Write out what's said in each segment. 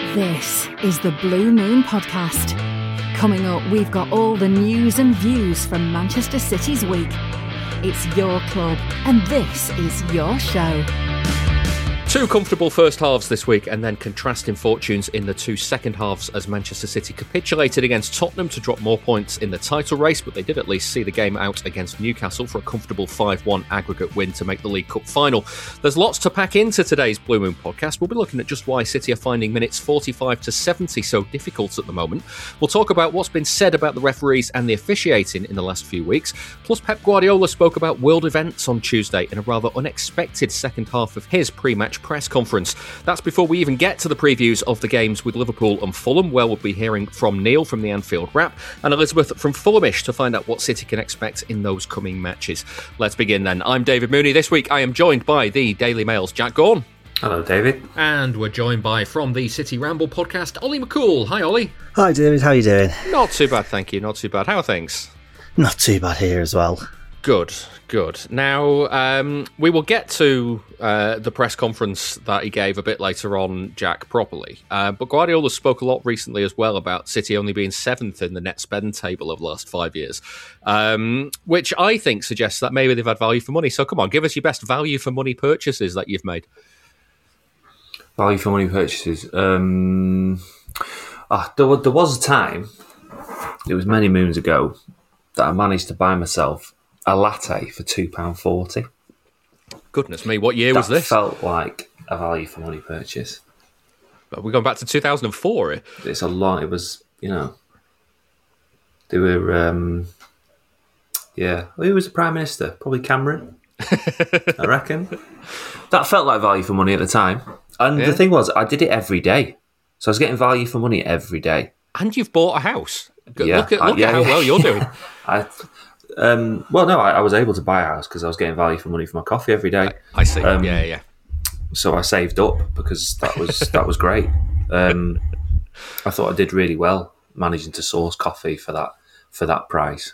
This is the Blue Moon Podcast. Coming up, we've got all the news and views from Manchester City's week. It's your club, and this is your show. Two comfortable first halves this week and then contrasting fortunes in the two second halves as Manchester City capitulated against Tottenham to drop more points in the title race, but they did at least see the game out against Newcastle for a comfortable 5-1 aggregate win to make the League Cup final. There's lots to pack into today's Blue Moon podcast. We'll be looking at just why City are finding minutes 45 to 70 so difficult at the moment. We'll talk about what's been said about the referees and the officiating in the last few weeks. Plus, Pep Guardiola spoke about world events on Tuesday in a rather unexpected second half of his pre-match press conference. That's before we even get to the previews of the games with Liverpool and Fulham, where we'll be hearing from Neil from the Anfield Wrap and Elizabeth from Fulhamish to find out what City can expect in those coming matches. Let's begin then. I'm David Mooney. This week I am joined by the Daily Mail's Jack Gaughan. Hello, David. And we're joined by, from the City Ramble podcast, Ollie McCool. Hi, Ollie. Hi, David. How are you doing? Not too bad, thank you. Not too bad. How are things? Not too bad here as well. Good. Now, we will get to the press conference that he gave a bit later on, Jack, properly. But Guardiola spoke a lot recently as well about City only being 7th in the net spend table over the last 5 years, which I think suggests that maybe they've had value for money. So come on, give us your best value for money purchases that you've made. Value for money purchases. There was a time, it was many moons ago, that I managed to buy myself a latte for £2.40. Goodness me, what year was this? That felt like a value for money purchase. We're going back to 2004. It's a lot. It was, they were, who was the Prime Minister? Probably Cameron, I reckon. That felt like value for money at the time. And the thing was, I did it every day. So I was getting value for money every day. And you've bought a house. Yeah, look at how well you're doing. I was able to buy a house because I was getting value for money for my coffee every day. I see. Yeah. So I saved up because that was great. I thought I did really well managing to source coffee for that price.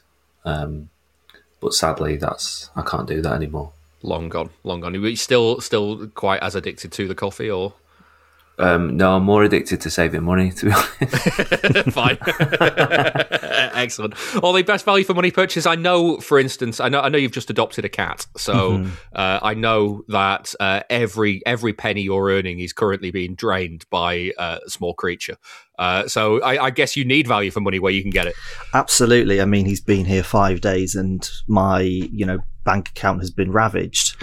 But sadly, I can't do that anymore. Long gone. Are you still quite as addicted to the coffee, or? No, I'm more addicted to saving money, to be honest. Fine. Excellent. Ollie, best value for money purchase. I know, for instance, I know you've just adopted a cat, so I know that every penny you're earning is currently being drained by a small creature. So I guess you need value for money where you can get it. Absolutely. I mean, he's been here 5 days, and my bank account has been ravaged.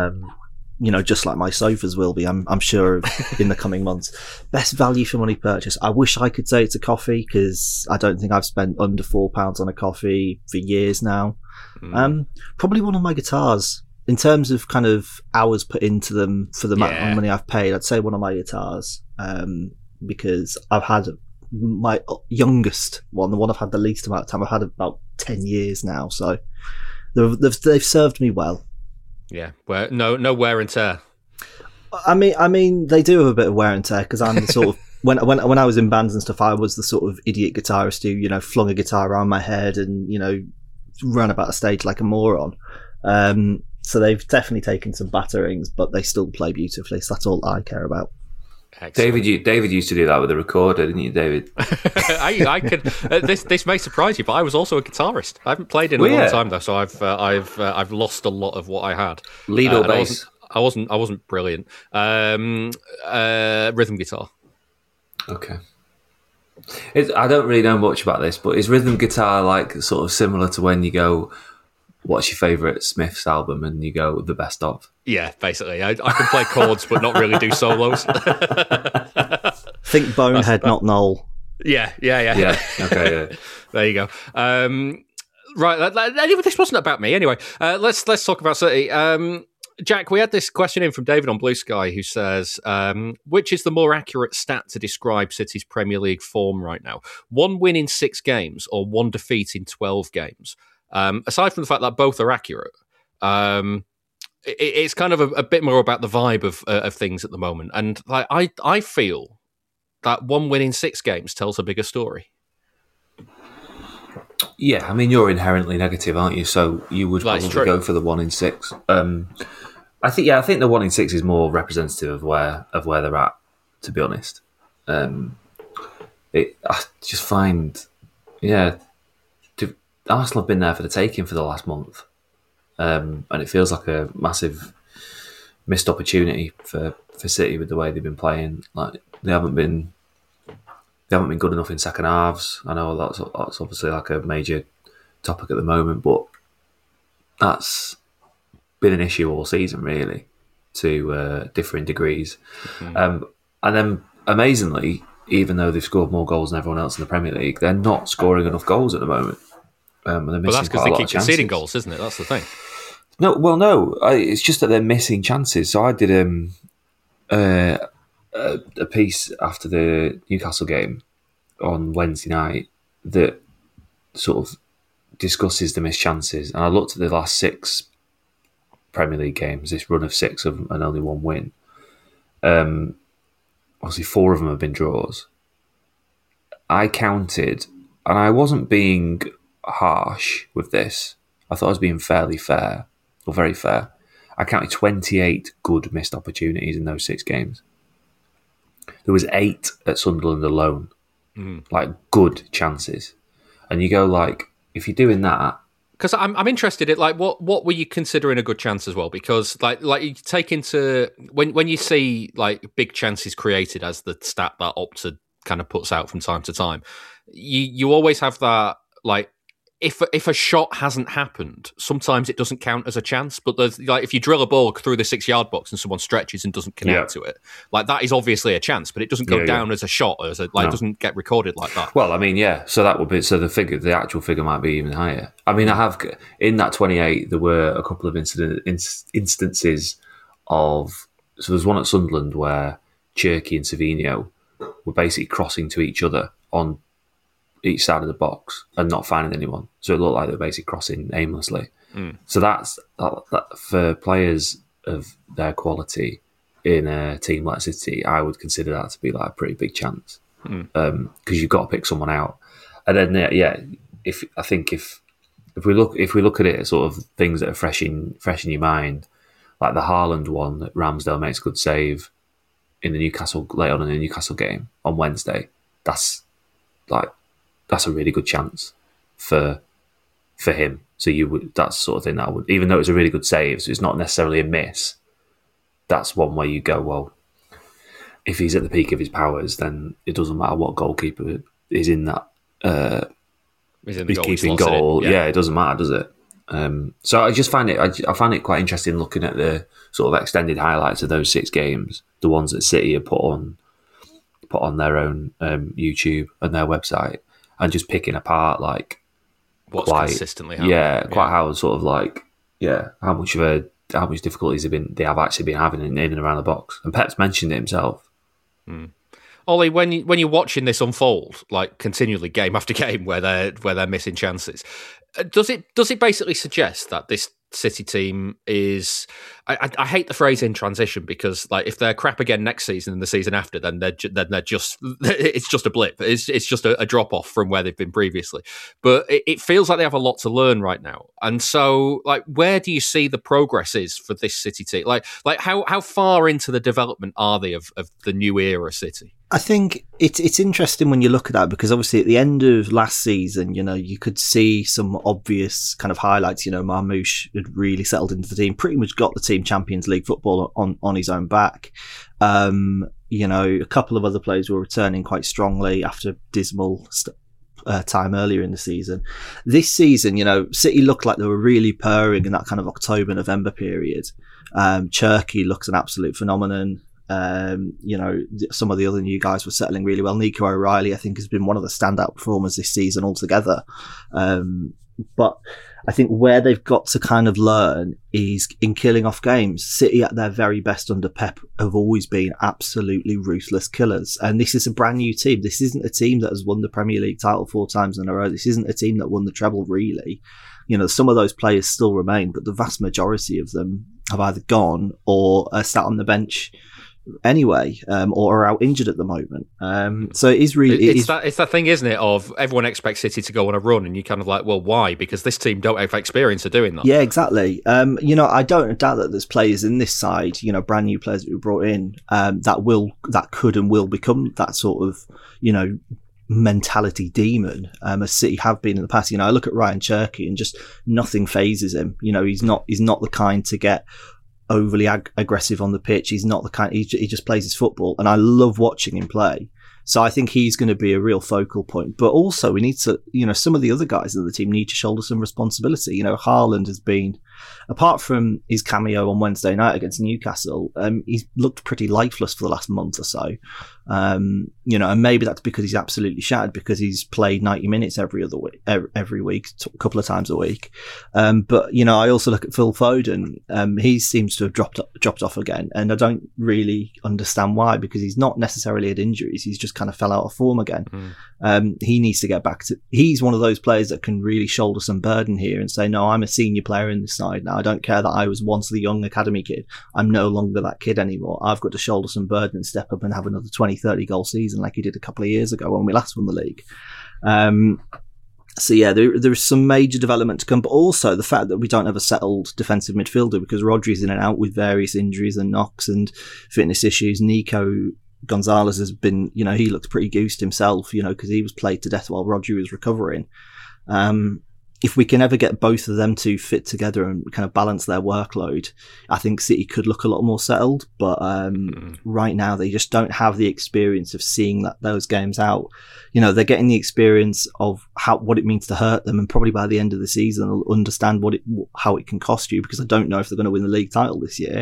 Just like my sofas will be, I'm sure, in the coming months. Best value for money purchase. I wish I could say it's a coffee, because I don't think I've spent under £4 on a coffee for years now. Probably one of my guitars. In terms of kind of hours put into them for the amount of money I've paid, I'd say one of my guitars. Because I've had my youngest one, the one I've had the least amount of time, I've had about 10 years now. So they've served me well. Yeah, no wear and tear. I mean, they do have a bit of wear and tear, because I'm the sort of when I was in bands and stuff, I was the sort of idiot guitarist who flung a guitar around my head and ran about a stage like a moron. So they've definitely taken some batterings, but they still play beautifully. So that's all I care about. Excellent. David used to do that with a recorder, didn't you, David? I could. This may surprise you, but I was also a guitarist. I haven't played in a long time though, so I've lost a lot of what I had. Lead or bass? I wasn't brilliant. Rhythm guitar. Okay. I don't really know much about this, but is rhythm guitar like sort of similar to when you go, what's your favourite Smiths album, and you go the best of? Yeah, basically. I can play chords but not really do solos. Think Bonehead, not Noel. Yeah. Okay, yeah. There you go. Right, this wasn't about me. Anyway, let's talk about City. Jack, we had this question in from David on Blue Sky, who says, which is the more accurate stat to describe City's Premier League form right now? 1 win in 6 games or 1 defeat in 12 games? Aside from the fact that both are accurate, it's kind of a bit more about the vibe of things at the moment. And I feel that 1 win in 6 games tells a bigger story. Yeah, I mean, you're inherently negative, aren't you? So you would probably go for the 1 in 6. I think the 1 in 6 is more representative of where they're at, to be honest. I just find, Arsenal have been there for the taking for the last month, and it feels like a massive missed opportunity for City with the way they've been playing. Like they haven't been good enough in second halves. I know that's obviously like a major topic at the moment, but that's been an issue all season, really, to differing degrees. And then, amazingly, even though they've scored more goals than everyone else in the Premier League, they're not scoring enough goals at the moment. And they're missing that's because they keep conceding goals, isn't it? That's the thing. No, it's just that they're missing chances. So I did a piece after the Newcastle game on Wednesday night that sort of discusses the missed chances. And I looked at the last 6 Premier League games, this run of 6 and only 1 win. Obviously 4 of them have been draws. I counted, and I wasn't being harsh with this. I thought I was being fairly fair, or very fair. I counted 28 good missed opportunities in those 6 games. There was 8 at Sunderland alone, like good chances. And you go like, if you're doing that, because I'm interested in like what were you considering a good chance as well? Because like you take into when you see like big chances created as the stat that Opta kind of puts out from time to time, you always have that like if a shot hasn't happened, sometimes it doesn't count as a chance. But there's like if you drill a ball through the 6-yard box and someone stretches and doesn't connect to it, like that is obviously a chance, but it doesn't go down as a shot, or as a, like it doesn't get recorded like that. Well, I mean, yeah. So that would be the actual figure might be even higher. I mean, I have in that 28, there were a couple of instances of. So there's one at Sunderland where Cherky and Savino were basically crossing to each other on each side of the box and not finding anyone. So it looked like they were basically crossing aimlessly. So that's that for players of their quality in a team like City, I would consider that to be like a pretty big chance because you've got to pick someone out. And then if we look at it as sort of things that are fresh in your mind, like the Haaland one that Ramsdale makes a good save in the Newcastle late on in the Newcastle game on Wednesday. That's a really good chance for him. So that's the sort of thing that I would, even though it's a really good save, so it's not necessarily a miss. That's one where you go, well, if he's at the peak of his powers, then it doesn't matter what goalkeeper is in that. He's keeping goal. Yeah, it doesn't matter, does it? So I just find it. I find it quite interesting looking at the sort of extended highlights of those 6 games, the ones that City have put on their own YouTube and their website. And just picking apart like what's consistently happening. How sort of like how much difficulties they have actually been having in and around the box. And Pep's mentioned it himself. Ollie, when you're watching this unfold, like continually game after game, where they're missing chances, does it basically suggest that this City team is? I hate the phrase in transition because like if they're crap again next season and the season after, then they're just it's just a blip. It's just a drop off from where they've been previously. But it feels like they have a lot to learn right now. And so like where do you see the progress is for this City team? Like how far into the development are they of the new era City? I think it's interesting when you look at that because obviously at the end of last season, you could see some obvious kind of highlights. Marmoush had really settled into the team, pretty much got the team Champions League football on his own back. A couple of other players were returning quite strongly after dismal time earlier in the season. This season, City looked like they were really purring in that kind of October-November period. Cherky looks an absolute phenomenon. Some of the other new guys were settling really well. Nico O'Reilly, I think, has been one of the standout performers this season altogether. But I think where they've got to kind of learn is in killing off games. City at their very best under Pep have always been absolutely ruthless killers. And this is a brand new team. This isn't a team that has won the Premier League title 4 times in a row. This isn't a team that won the treble, really. Some of those players still remain, but the vast majority of them have either gone or are sat on the bench anyway, or are out injured at the moment. So it is really it's that thing, isn't it? Of everyone expects City to go on a run, and you kind of like, well, why? Because this team don't have experience of doing that. Yeah, exactly. I don't doubt that there's players in this side, brand new players that we brought in, that could and will become that sort of, mentality demon, as City have been in the past. I look at Ryan Cherky and just nothing phases him. He's not the kind to get overly aggressive on the pitch. He's not the kind. He just plays his football, and I love watching him play. So I think he's going to be a real focal point. But also we need to, some of the other guys in the team need to shoulder some responsibility. Haaland has been, apart from his cameo on Wednesday night against Newcastle, he's looked pretty lifeless for the last month or so. And maybe that's because he's absolutely shattered because he's played 90 minutes every week, a couple of times a week. But I also look at Phil Foden. He seems to have dropped off again, and I don't really understand why, because he's not necessarily had injuries. He's just kind of fell out of form again. He needs to get back to. He's one of those players that can really shoulder some burden here and say, no, I'm a senior player in this side now. I don't care that I was once the young academy kid. I'm no longer that kid anymore. I've got to shoulder some burden and step up and have another 20-30 goal season like he did a couple of years ago when we last won the league. So yeah, there's some major development to come, but also the fact that we don't have a settled defensive midfielder because Rodri's in and out with various injuries and knocks and fitness issues. Nico Gonzalez has been, he looks pretty goosed himself, because he was played to death while Rodri was recovering. If we can ever get both of them to fit together and kind of balance their workload, I think City could look a lot more settled. But right now, they just don't have the experience of seeing those games out. They're getting the experience of what it means to hurt them, and probably by the end of the season, they'll understand how it can cost you. Because I don't know if they're going to win the league title this year.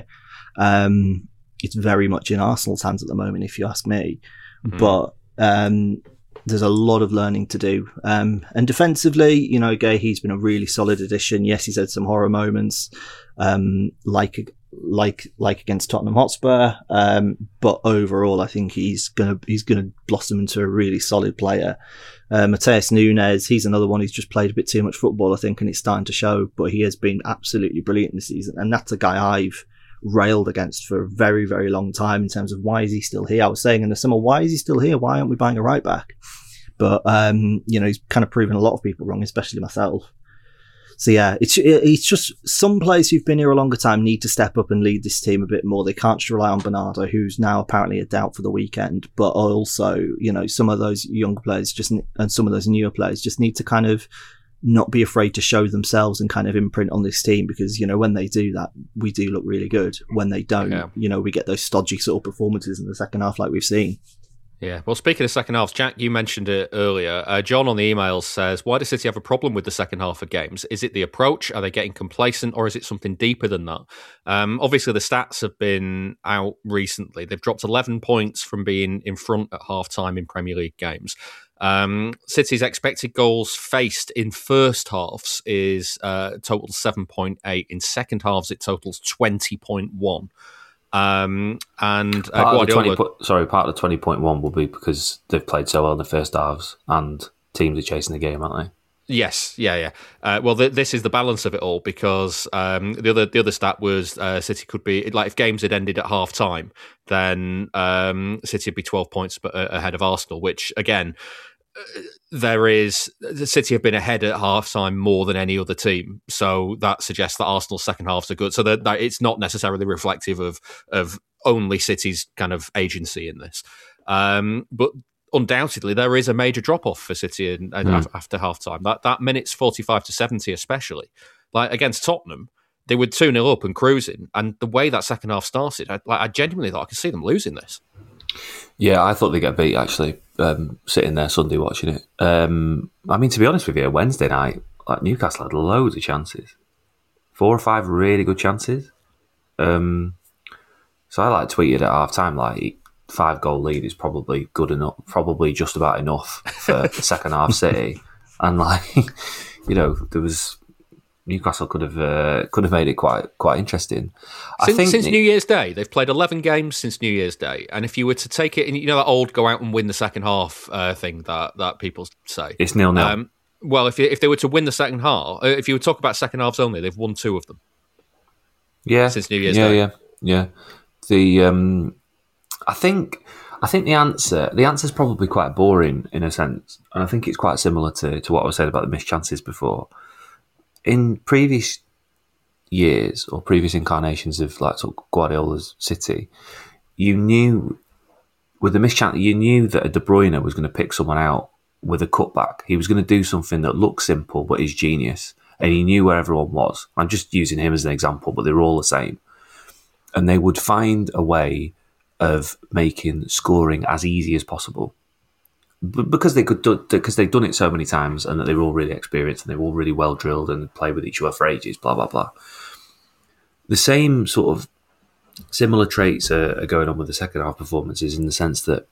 It's very much in Arsenal's hands at the moment, if you ask me. But there's a lot of learning to do. And defensively, Gay, he's been a really solid addition. Yes, he's had some horror moments, like against Tottenham Hotspur. But overall, I think he's gonna blossom into a really solid player. Mateus Nunes, he's another one who's just played a bit too much football, I think, and it's starting to show. But he has been absolutely brilliant this season, and that's a guy I've railed against for a very, very long time in terms of why is he still here. I was saying in the summer, why is he still here? Why aren't we buying a right back? But he's kind of proven a lot of people wrong, especially myself. So yeah, it's just some players who've been here a longer time need to step up and lead this team a bit more. They can't just rely on Bernardo, who's now apparently a doubt for the weekend. But also, some of those younger players and some of those newer players just need to kind of not be afraid to show themselves and kind of imprint on this team, because when they do that, we do look really good. When they don't, we get those stodgy sort of performances in the second half like we've seen. Yeah, well, speaking of second halves, Jack, you mentioned it earlier. John on the emails says, why does City have a problem with the second half of games? Is it the approach? Are they getting complacent, or is it something deeper than that? Obviously, the stats have been out recently. They've dropped 11 points from being in front at half-time in Premier League games. City's expected goals faced in first halves is totals 7.8. In second halves, it totals 20.1. And part of the 20.1 will be because they've played so well in the first halves and teams are chasing the game, aren't they? Yes, yeah. Well, this is the balance of it all, because the other stat was City could be, like, if games had ended at half time, then City would be 12 points ahead of Arsenal, which again, the City have been ahead at half time more than any other team, so that suggests that Arsenal's second halves are good. So that it's not necessarily reflective of only City's kind of agency in this, but undoubtedly there is a major drop off for City after half time. That minutes 45 to 70, especially like against Tottenham, they were 2-0 up and cruising, and the way that second half started, I genuinely thought I could see them losing this. Yeah, I thought they'd get beat, actually, sitting there Sunday watching it. To be honest with you, Wednesday night, Newcastle had loads of chances. 4 or 5 really good chances. So I tweeted at half-time, 5-goal lead is probably good enough, probably just about enough for the second half City. And, there was... Newcastle could have made it quite interesting. Since New Year's Day, they've played 11 games since New Year's Day, and if you were to take it, that old go out and win the second half thing that people say, it's 0-0. Well, if they were to win the second half, if you would talk about second halves only, they've won 2 of them. Yeah, since New Year's Day. Yeah. The I think the answer's probably quite boring in a sense, and I think it's quite similar to what I was saying about the missed chances before. In previous years or previous incarnations of like sort of Guardiola's City, you knew with the missed chance, you knew that a De Bruyne was going to pick someone out with a cutback. He was going to do something that looked simple but is genius, and he knew where everyone was. I'm just using him as an example, but they were all the same, and they would find a way of making scoring as easy as possible because they'd done it so many times, and that they were all really experienced and they were all really well drilled and played with each other for ages. Blah blah blah. The same sort of similar traits are going on with the second half performances in the sense that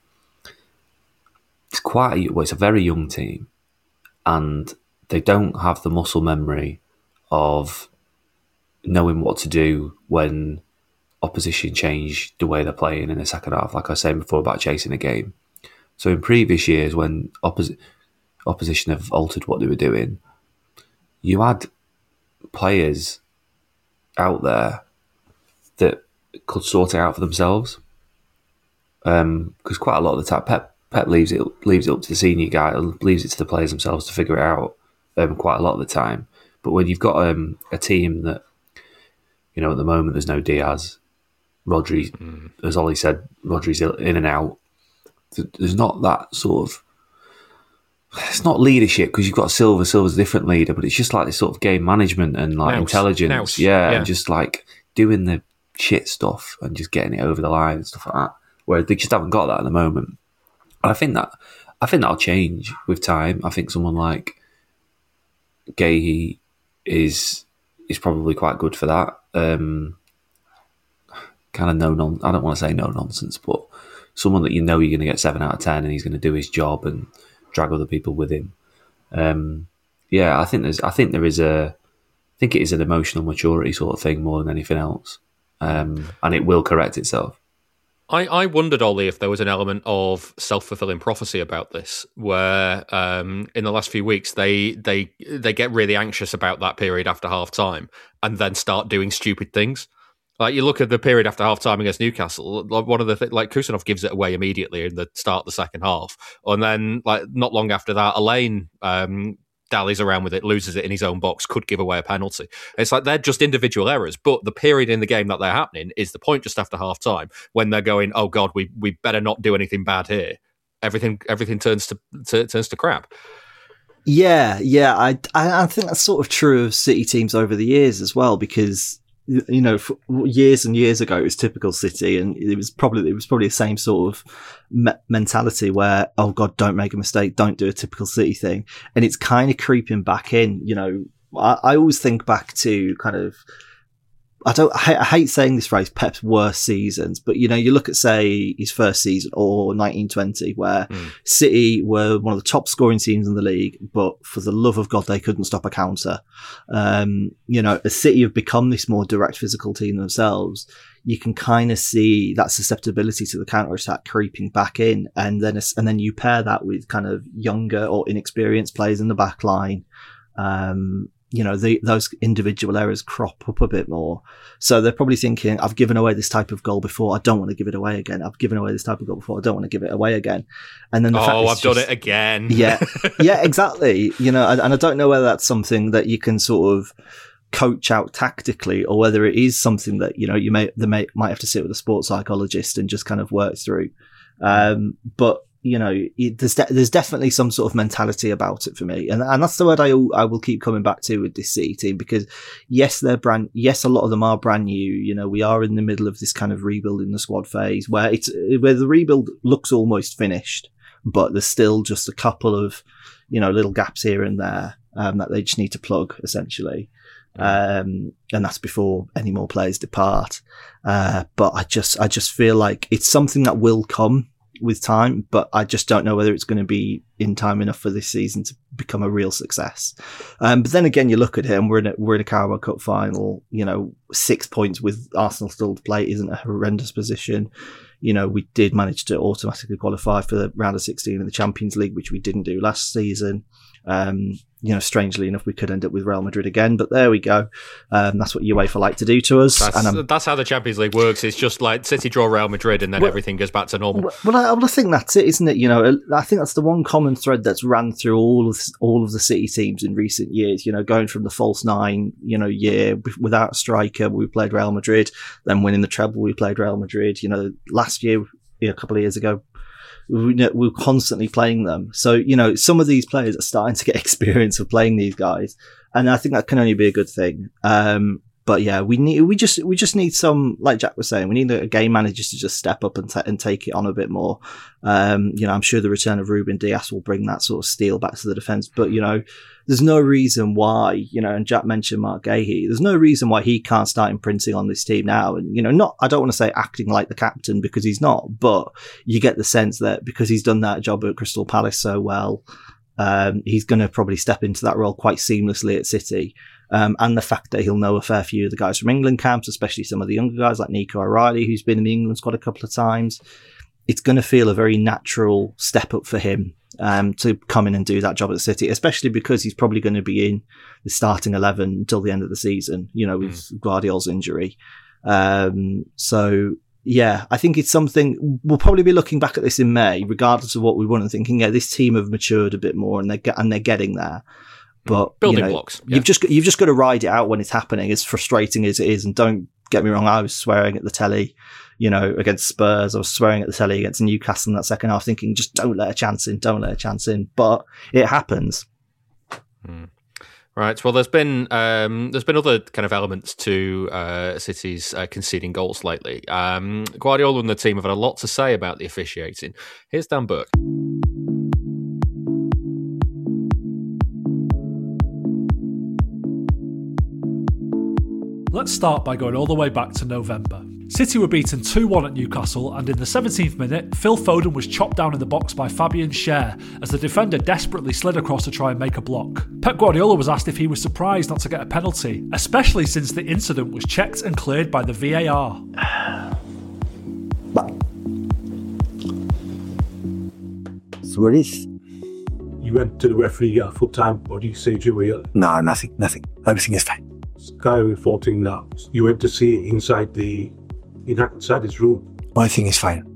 it's a very young team, and they don't have the muscle memory of knowing what to do when opposition change the way they're playing in the second half, like I was saying before about chasing a game. So in previous years, when opposition have altered what they were doing, you had players out there that could sort it out for themselves. Because quite a lot of the time, Pep leaves it up to the senior guy, leaves it to the players themselves to figure it out. Quite a lot of the time, but when you've got a team that, you know, at the moment there's no Diaz, Rodri, as Ollie said, Rodri's in and out. There's not that sort of. It's not leadership because you've got Silva. Silva's a different leader, but it's just like this sort of game management and like intelligence, and just like doing the shit stuff and just getting it over the line and stuff like that. Where they just haven't got that at the moment. And I think that'll change with time. I think someone like Guéhi is probably quite good for that. Kind of I don't want to say no nonsense, but someone that you know you're going to get 7 out of 10 and he's going to do his job and drag other people with him. I think it is an emotional maturity sort of thing more than anything else, and it will correct itself. I wondered, Ollie, if there was an element of self-fulfilling prophecy about this, where in the last few weeks they get really anxious about that period after half-time and then start doing stupid things. Like you look at the period after half-time against Newcastle, one of the things, like Kusanov gives it away immediately in the start of the second half, and then like not long after that, Elaine dallies around with it, loses it in his own box, could give away a penalty. It's like they're just individual errors, but the period in the game that they're happening is the point just after half-time when they're going, oh God, we better not do anything bad here. Everything turns to crap. Yeah, I think that's sort of true of City teams over the years as well, because you know, years and years ago, it was typical City, and it was probably the same sort of mentality where, oh God, don't make a mistake, don't do a typical City thing, and it's kind of creeping back in. You know, I always think back to kind of, I hate saying this phrase, Pep's worst seasons, but you know, you look at say his first season or 1920, where City were one of the top scoring teams in the league, but for the love of God, they couldn't stop a counter. You know, as City have become this more direct physical team themselves, you can kind of see that susceptibility to the counter attack creeping back in, and then you pair that with kind of younger or inexperienced players in the back line. You know, those individual errors crop up a bit more. So they're probably thinking, I've given away this type of goal before, I don't want to give it away again. I've given away this type of goal before, I don't want to give it away again. And then done it again. Yeah, exactly. You know, and I don't know whether that's something that you can sort of coach out tactically, or whether it is something that, you know, they might have to sit with a sports psychologist and just kind of work through. But you know, there's definitely some sort of mentality about it for me, and that's the word I will keep coming back to with this City team, because yes, a lot of them are brand new. You know, we are in the middle of this kind of rebuilding the squad phase where the rebuild looks almost finished, but there's still just a couple of, you know, little gaps here and there that they just need to plug essentially. And that's before any more players depart. But I just feel like it's something that will come with time, but I just don't know whether it's going to be in time enough for this season become a real success. But then again, you look at it, and we're in a Carabao Cup final. 6 points with Arsenal still to play isn't a horrendous position. We did manage to automatically qualify for the round of 16 in the Champions League, which we didn't do last season. Strangely enough, we could end up with Real Madrid again, but there we go. That's what UEFA like to do to us. That's how the Champions League works. It's just like City draw Real Madrid, and then everything goes back to normal. Well, I think that's it, isn't it? I think that's the one common thread that's ran through all of the City teams in recent years. Going from the false nine, year without a striker, we played Real Madrid. Then winning the treble, we played Real Madrid. Last year, a couple of years ago, we're constantly playing them. So, some of these players are starting to get experience of playing these guys. And I think that can only be a good thing. But yeah, we just need some, like Jack was saying, we need a game manager to just step up and take it on a bit more. I'm sure the return of Ruben Dias will bring that sort of steel back to the defence. But, there's no reason why, and Jack mentioned Mark Gahey, there's no reason why he can't start imprinting on this team now. And, I don't want to say acting like the captain, because he's not, but you get the sense that because he's done that job at Crystal Palace so well, he's going to probably step into that role quite seamlessly at City. And the fact that he'll know a fair few of the guys from England camps, especially some of the younger guys like Nico O'Reilly, who's been in the England squad a couple of times. It's going to feel a very natural step up for him to come in and do that job at City, especially because he's probably going to be in the starting 11 until the end of the season, with Guardiola's injury. So, yeah, I think it's something we'll probably be looking back at this in May, regardless of what we want, and thinking, yeah, this team have matured a bit more and they're getting there. But building blocks. Yeah. You've just got to ride it out when it's happening, as frustrating as it is. And don't get me wrong, I was swearing at the telly, against Spurs. I was swearing at the telly against Newcastle in that second half, thinking just don't let a chance in. But it happens. Right. Well, there's been other kind of elements to City's conceding goals lately. Guardiola and the team have had a lot to say about the officiating. Here's Dan Burke. Let's start by going all the way back to November. City were beaten 2-1 at Newcastle, and in the 17th minute, Phil Foden was chopped down in the box by Fabian Schär as the defender desperately slid across to try and make a block. Pep Guardiola was asked if he was surprised not to get a penalty, especially since the incident was checked and cleared by the VAR. So what is? You went to the referee at full time. What do you say, Joey? No, nothing. Everything is fine. Sky reporting that you went to see inside his room. Everything is fine.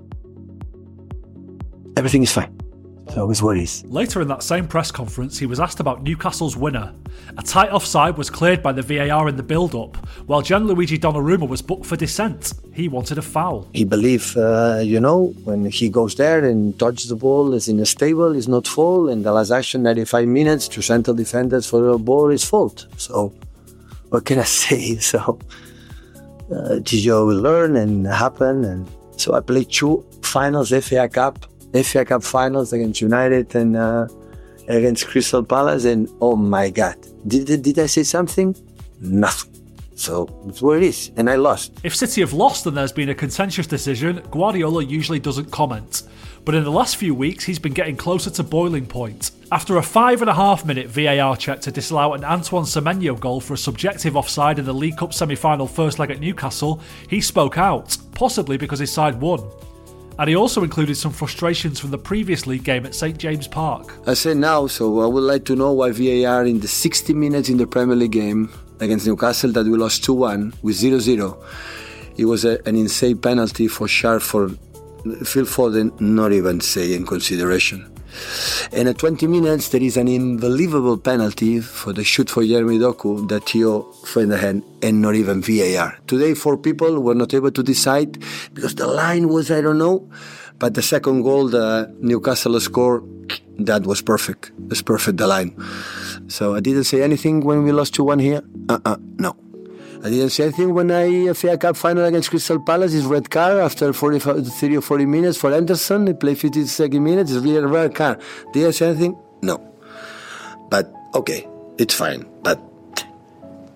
Everything is fine. So it's worries. Later in that same press conference, he was asked about Newcastle's winner. A tight offside was cleared by the VAR in the build-up, while Gianluigi Donnarumma was booked for dissent. He wanted a foul. He believed, when he goes there and touches the ball, is in a stable, is not foul, and the last action, 95 minutes, to central defenders for the ball is fault. So, what can I say? So, Gio will learn and happen. And so I played 2 finals, FA Cup finals against United and against Crystal Palace, and oh my God, did I say something? Nothing. So it's where it is, and I lost. If City have lost and there's been a contentious decision, Guardiola usually doesn't comment. But in the last few weeks, he's been getting closer to boiling point. After a 5.5-minute VAR check to disallow an Antoine Semenyo goal for a subjective offside in the League Cup semi-final first leg at Newcastle, he spoke out, possibly because his side won. And he also included some frustrations from the previous league game at St James Park. I say now, so I would like to know why VAR in the 60 minutes in the Premier League game against Newcastle that we lost 2-1 with 0-0, it was an insane penalty for Schär for Phil Foden, not even say in consideration. And at 20 minutes, there is an unbelievable penalty for the shoot for Jeremy Doku that Theo find the hand, and not even VAR. Today, 4 people were not able to decide because the line was, I don't know. But the second goal, the Newcastle score, that was perfect. It's perfect, the line. So I didn't say anything when we lost 2-1 here. No. I didn't say anything when I FA Cup final against Crystal Palace is red card after 30 or 40 minutes for Anderson. He played 52nd minutes. It's really a red card. Did I say anything? No. But okay, it's fine. But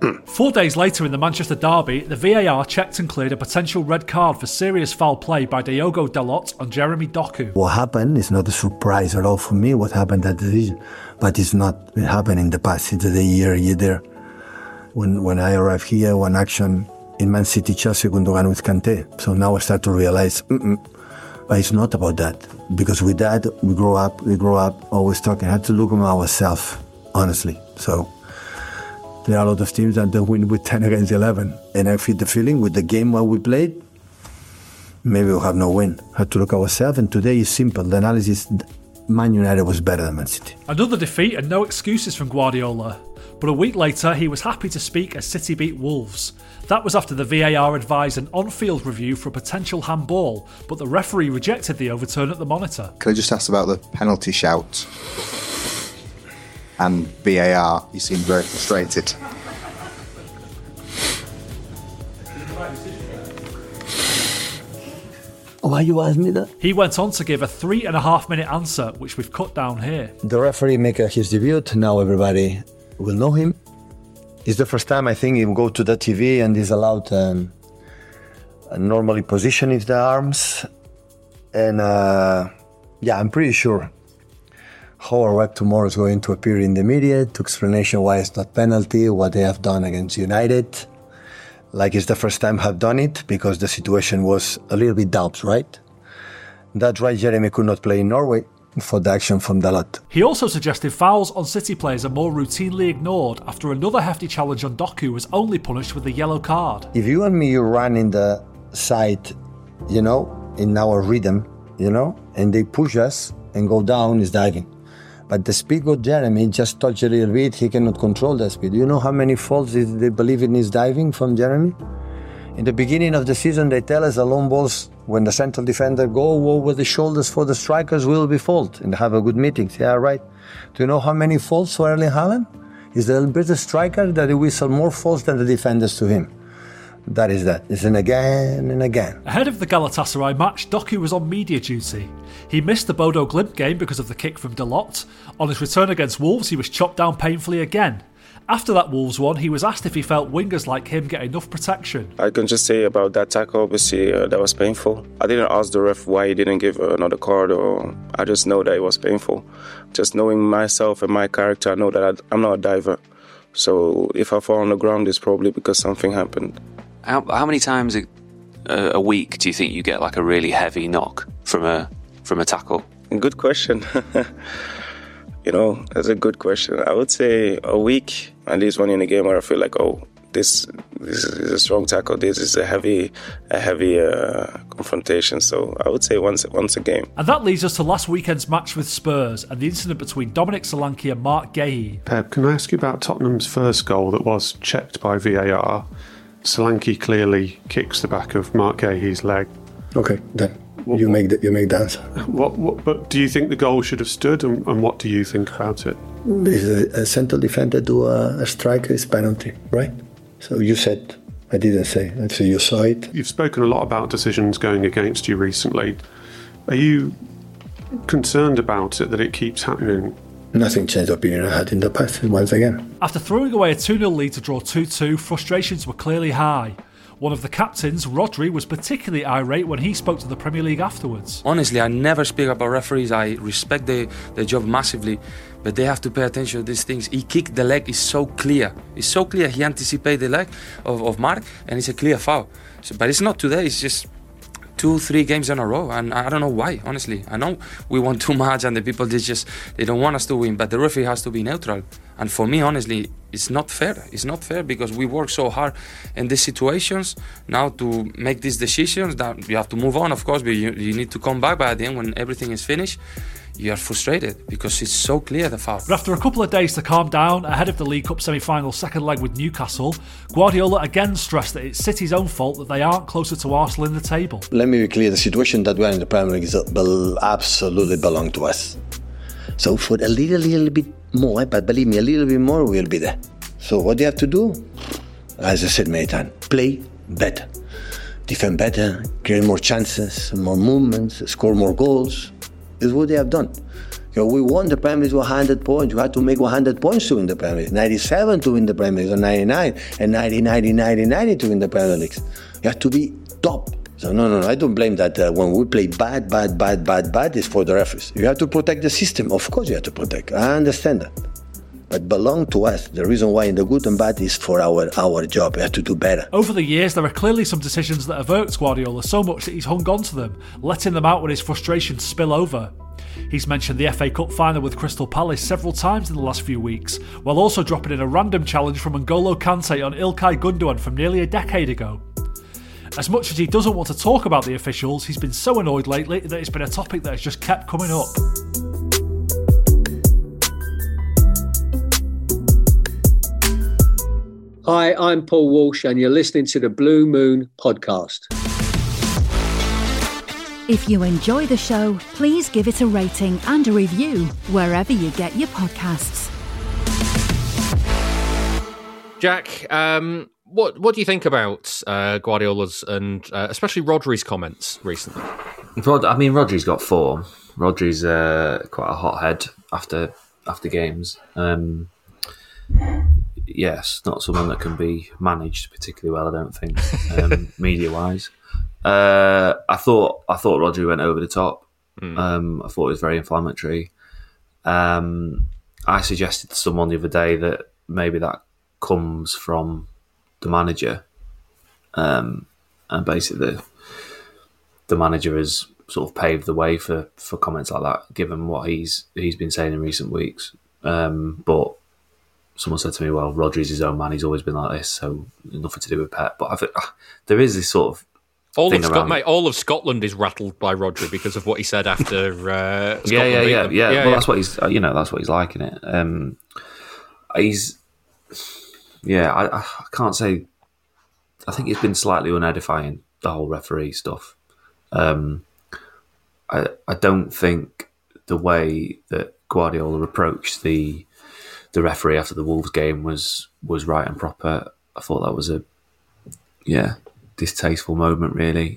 4 days later in the Manchester derby, the VAR checked and cleared a potential red card for serious foul play by Diogo Dalot on Jeremy Doku. What happened is not a surprise at all for me, what happened at the decision. But it's not, it happened in the past. It's a year there. When I arrived here, one action in Man City, Chelsea, Gundogan with Kante. So now I start to realize, but it's not about that. Because with that, we grow up, always talking. I had to look at ourselves, honestly. So there are a lot of teams that don't win with 10 against 11. And I feel the feeling with the game what we played, maybe we'll have no win. I had to look at ourselves, and today is simple. The analysis, Man United was better than Man City. Another defeat and no excuses from Guardiola. But a week later, he was happy to speak as City beat Wolves. That was after the VAR advised an on-field review for a potential handball, but the referee rejected the overturn at the monitor. Can I just ask about the penalty shout and VAR? You seemed very frustrated. Why you ask me that? He went on to give a 3.5-minute answer, which we've cut down here. The referee make his debut. Now everybody will know him. It's the first time I think he will go to the TV and is allowed normally positioning the arms. And I'm pretty sure Howard Webb tomorrow is going to appear in the media to explanation why it's not penalty, what they have done against United. Like it's the first time have done it because the situation was a little bit doubts, right? That's why Jeremy could not play in Norway for the action from Dalot. He also suggested fouls on City players are more routinely ignored after another hefty challenge on Doku was only punished with a yellow card. If you and me, you run in the side, in our rhythm, and they push us and go down, is diving. But the speed of Jeremy just touched a little bit, he cannot control that speed. You know how many faults they believe in his diving from Jeremy? In the beginning of the season, they tell us the long balls, when the central defender go over the shoulders for the strikers, will be fault, and have a good meeting. Yeah, right. Do you know how many faults for Erling Haaland? He's the better striker that he whistle more faults than the defenders to him. That is that. It's an again and again. Ahead of the Galatasaray match, Doku was on media duty. He missed the Bodo Glimt game because of the kick from Dalot. On his return against Wolves, he was chopped down painfully again. After that Wolves one, he was asked if he felt wingers like him get enough protection. I can just say about that tackle, obviously, that was painful. I didn't ask the ref why he didn't give another card, or I just know that it was painful. Just knowing myself and my character, I know that I'm not a diver. So if I fall on the ground, it's probably because something happened. How many times a week do you think you get like a really heavy knock from a tackle? Good question. That's a good question. I would say a week, at least one in a game where I feel like, this is a strong tackle. This is a heavy confrontation. So I would say once a game. And that leads us to last weekend's match with Spurs and the incident between Dominic Solanke and Mark Guéhi. Pep, can I ask you about Tottenham's first goal that was checked by VAR? Solanke clearly kicks the back of Mark Guéhi's leg. Okay, then you make the answer. But do you think the goal should have stood, and what do you think about it? A central defender do a striker is penalty, right? So you said, I didn't say. So you saw it. You've spoken a lot about decisions going against you recently. Are you concerned about it, that it keeps happening? Nothing changed the opinion I had in the past, once again. After throwing away a 2-0 lead to draw 2-2, frustrations were clearly high. One of the captains, Rodri, was particularly irate when he spoke to the Premier League afterwards. Honestly, I never speak about referees. I respect their job massively, but they have to pay attention to these things. He kicked the leg, it's so clear. It's so clear. He anticipated the leg of Mark, and it's a clear foul. But it's not today, it's just 2-3 games in a row, and I don't know why, honestly. I know we won too much and the people, they don't want us to win, but the referee has to be neutral. And for me, honestly, it's not fair. It's not fair because we work so hard in these situations now to make these decisions that you have to move on, of course, but you need to come back by the end when everything is finished. You are frustrated because it's so clear, the foul. But after a couple of days to calm down ahead of the League Cup semi-final second leg with Newcastle, Guardiola again stressed that it's City's own fault that they aren't closer to Arsenal in the table. Let me be clear, the situation that we're in the Premier League absolutely belongs to us. So for a little bit more, but believe me, a little bit more, we'll be there. So what do you have to do? As I said many times, play better. Defend better, create more chances, more movements, score more goals. Is what they have done. Because we won the Premier League with 100 points. You had to make 100 points to win the Premier League. 97 to win the Premier League, or 99, and 90 to win the Premier League. You have to be top. So no, I don't blame that. When we play bad, it's for the referees. You have to protect the system. Of course you have to protect. I understand that. But belong to us. The reason why in the good and bad is for our job. We have to do better. Over the years, there are clearly some decisions that have irked Guardiola so much that he's hung on to them, letting them out when his frustrations spill over. He's mentioned the FA Cup final with Crystal Palace several times in the last few weeks, while also dropping in a random challenge from N'Golo Kante on Ilkay Gundogan from nearly a decade ago. As much as he doesn't want to talk about the officials, he's been so annoyed lately that it's been a topic that has just kept coming up. Hi, I'm Paul Walsh and you're listening to the Blue Moon Podcast. If you enjoy the show, please give it a rating and a review wherever you get your podcasts. Jack, what do you think about Guardiola's and especially Rodri's comments recently? Rodri's got form. Rodri's quite a hothead after games. Yes, not someone that can be managed particularly well, I don't think, media-wise. I thought Rodri went over the top. I thought it was very inflammatory. I suggested to someone the other day that maybe that comes from the manager, and basically the manager has sort of paved the way for comments like that, given what he's been saying in recent weeks. But someone said to me, well, Rodri's his own man, he's always been like this, so nothing to do with Pep. But I think there is this sort of all of Scotland is rattled by Rodri because of what he said after Scotland. Yeah. Well, that's what he's that's what he's like, isn't it? I can't say. I think it's been slightly unedifying, the whole referee stuff. I don't think the way that Guardiola approached the referee after the Wolves game was right and proper. I thought that was a distasteful moment, really.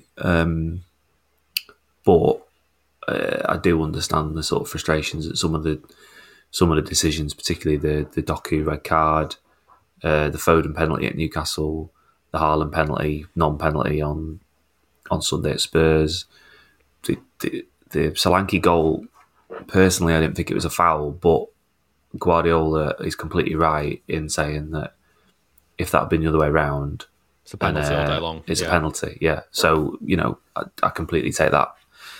But I do understand the sort of frustrations at some of the decisions, particularly the Doku red card, the Foden penalty at Newcastle, the Haaland penalty, non-penalty on Sunday at Spurs, the Solanke goal. Personally, I didn't think it was a foul, but Guardiola is completely right in saying that if that had been the other way around, it's a penalty all day long. It's a penalty, yeah. So I completely take that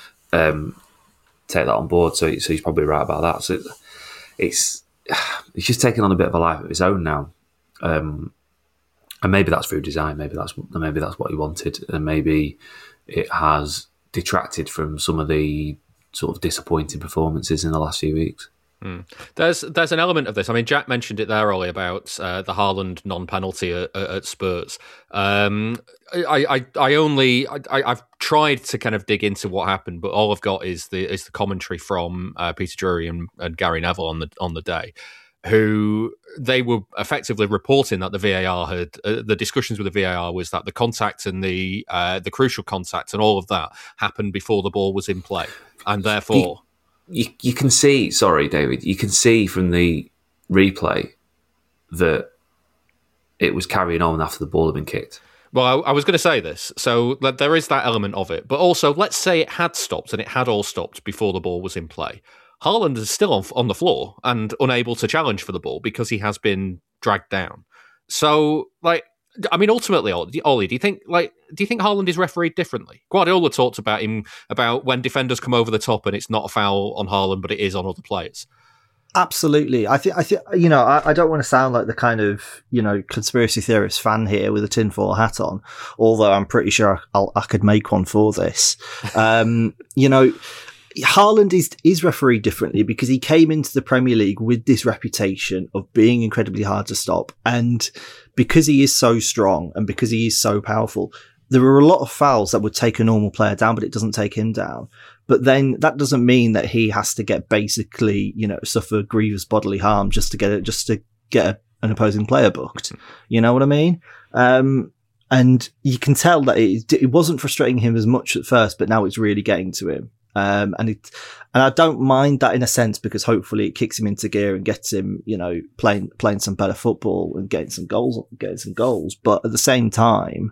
on board. So he's probably right about that. So it's just taking on a bit of a life of its own now, and maybe that's through design. Maybe that's what he wanted, and maybe it has detracted from some of the sort of disappointing performances in the last few weeks. There's an element of this. I mean, Jack mentioned it there, Ollie, about the Haaland non-penalty at Spurs. I've tried to kind of dig into what happened, but all I've got is the commentary from Peter Drury and Gary Neville on the day, who they were effectively reporting that the VAR had the discussions with the VAR was that the contact and the crucial contact and all of that happened before the ball was in play, and therefore. You can see, sorry, David, you can see from the replay that it was carrying on after the ball had been kicked. Well, I was going to say this. So there is that element of it. But also, let's say it had stopped and it had all stopped before the ball was in play. Haaland is still on the floor and unable to challenge for the ball because he has been dragged down. So, ultimately, Ollie, do you think Haaland is refereed differently? Guardiola talked about when defenders come over the top and it's not a foul on Haaland, but it is on other players. Absolutely. I think I don't want to sound like the kind of conspiracy theorist fan here with a tinfoil hat on, although I'm pretty sure I could make one for this. Haaland is refereed differently because he came into the Premier League with this reputation of being incredibly hard to stop, and because he is so strong and because he is so powerful, there are a lot of fouls that would take a normal player down, but it doesn't take him down. But then that doesn't mean that he has to get basically, suffer grievous bodily harm just to get an opposing player booked. You know what I mean? And you can tell that it wasn't frustrating him as much at first, but now it's really getting to him. And I don't mind that in a sense, because hopefully it kicks him into gear and gets him, playing some better football and getting some goals. But at the same time,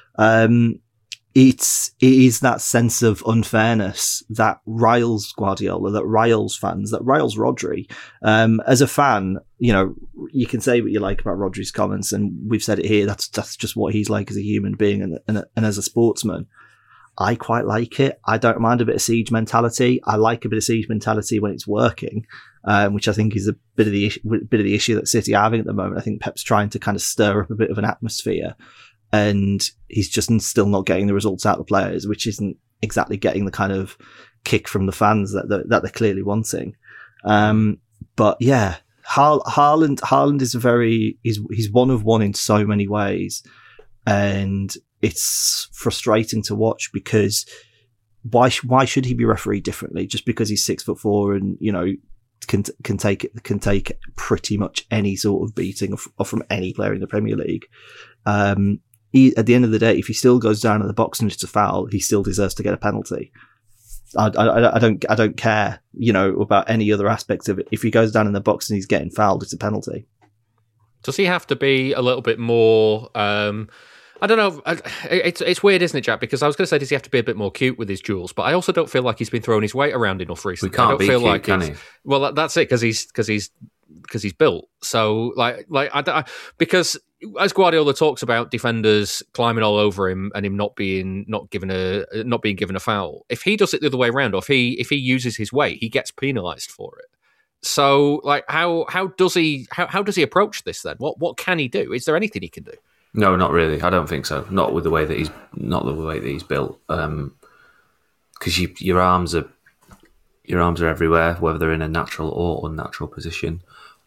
it is that sense of unfairness that riles Guardiola, that riles fans, that riles Rodri. As a fan, you can say what you like about Rodri's comments, and we've said it here. That's just what he's like as a human being and as a sportsman. I quite like it. I don't mind a bit of siege mentality. I like a bit of siege mentality when it's working, which I think is a bit of the issue that City are having at the moment. I think Pep's trying to kind of stir up a bit of an atmosphere, and he's just still not getting the results out of the players, which isn't exactly getting the kind of kick from the fans that they're clearly wanting. But yeah, Haaland is he's one of one in so many ways, and it's frustrating to watch, because why should he be refereed differently just because he's 6'4" and can take pretty much any sort of beating from any player in the Premier League. At the end of the day, if he still goes down in the box and it's a foul, he still deserves to get a penalty. I don't care, about any other aspects of it. If he goes down in the box and he's getting fouled, it's a penalty. Does he have to be a little bit more? I don't know. It's weird, isn't it, Jack? Because I was going to say, does he have to be a bit more cute with his duels? But I also don't feel like he's been throwing his weight around enough recently. We can't I don't be feel cute, like can he? Well, that's it, because he's built. So because as Guardiola talks about defenders climbing all over him and him not being given a foul, if he does it the other way around, or if he uses his weight, he gets penalised for it. So how does he approach this then? What can he do? Is there anything he can do? No, not really. I don't think so. Not with the way that he's built. Because your arms are everywhere, whether they're in a natural or unnatural position.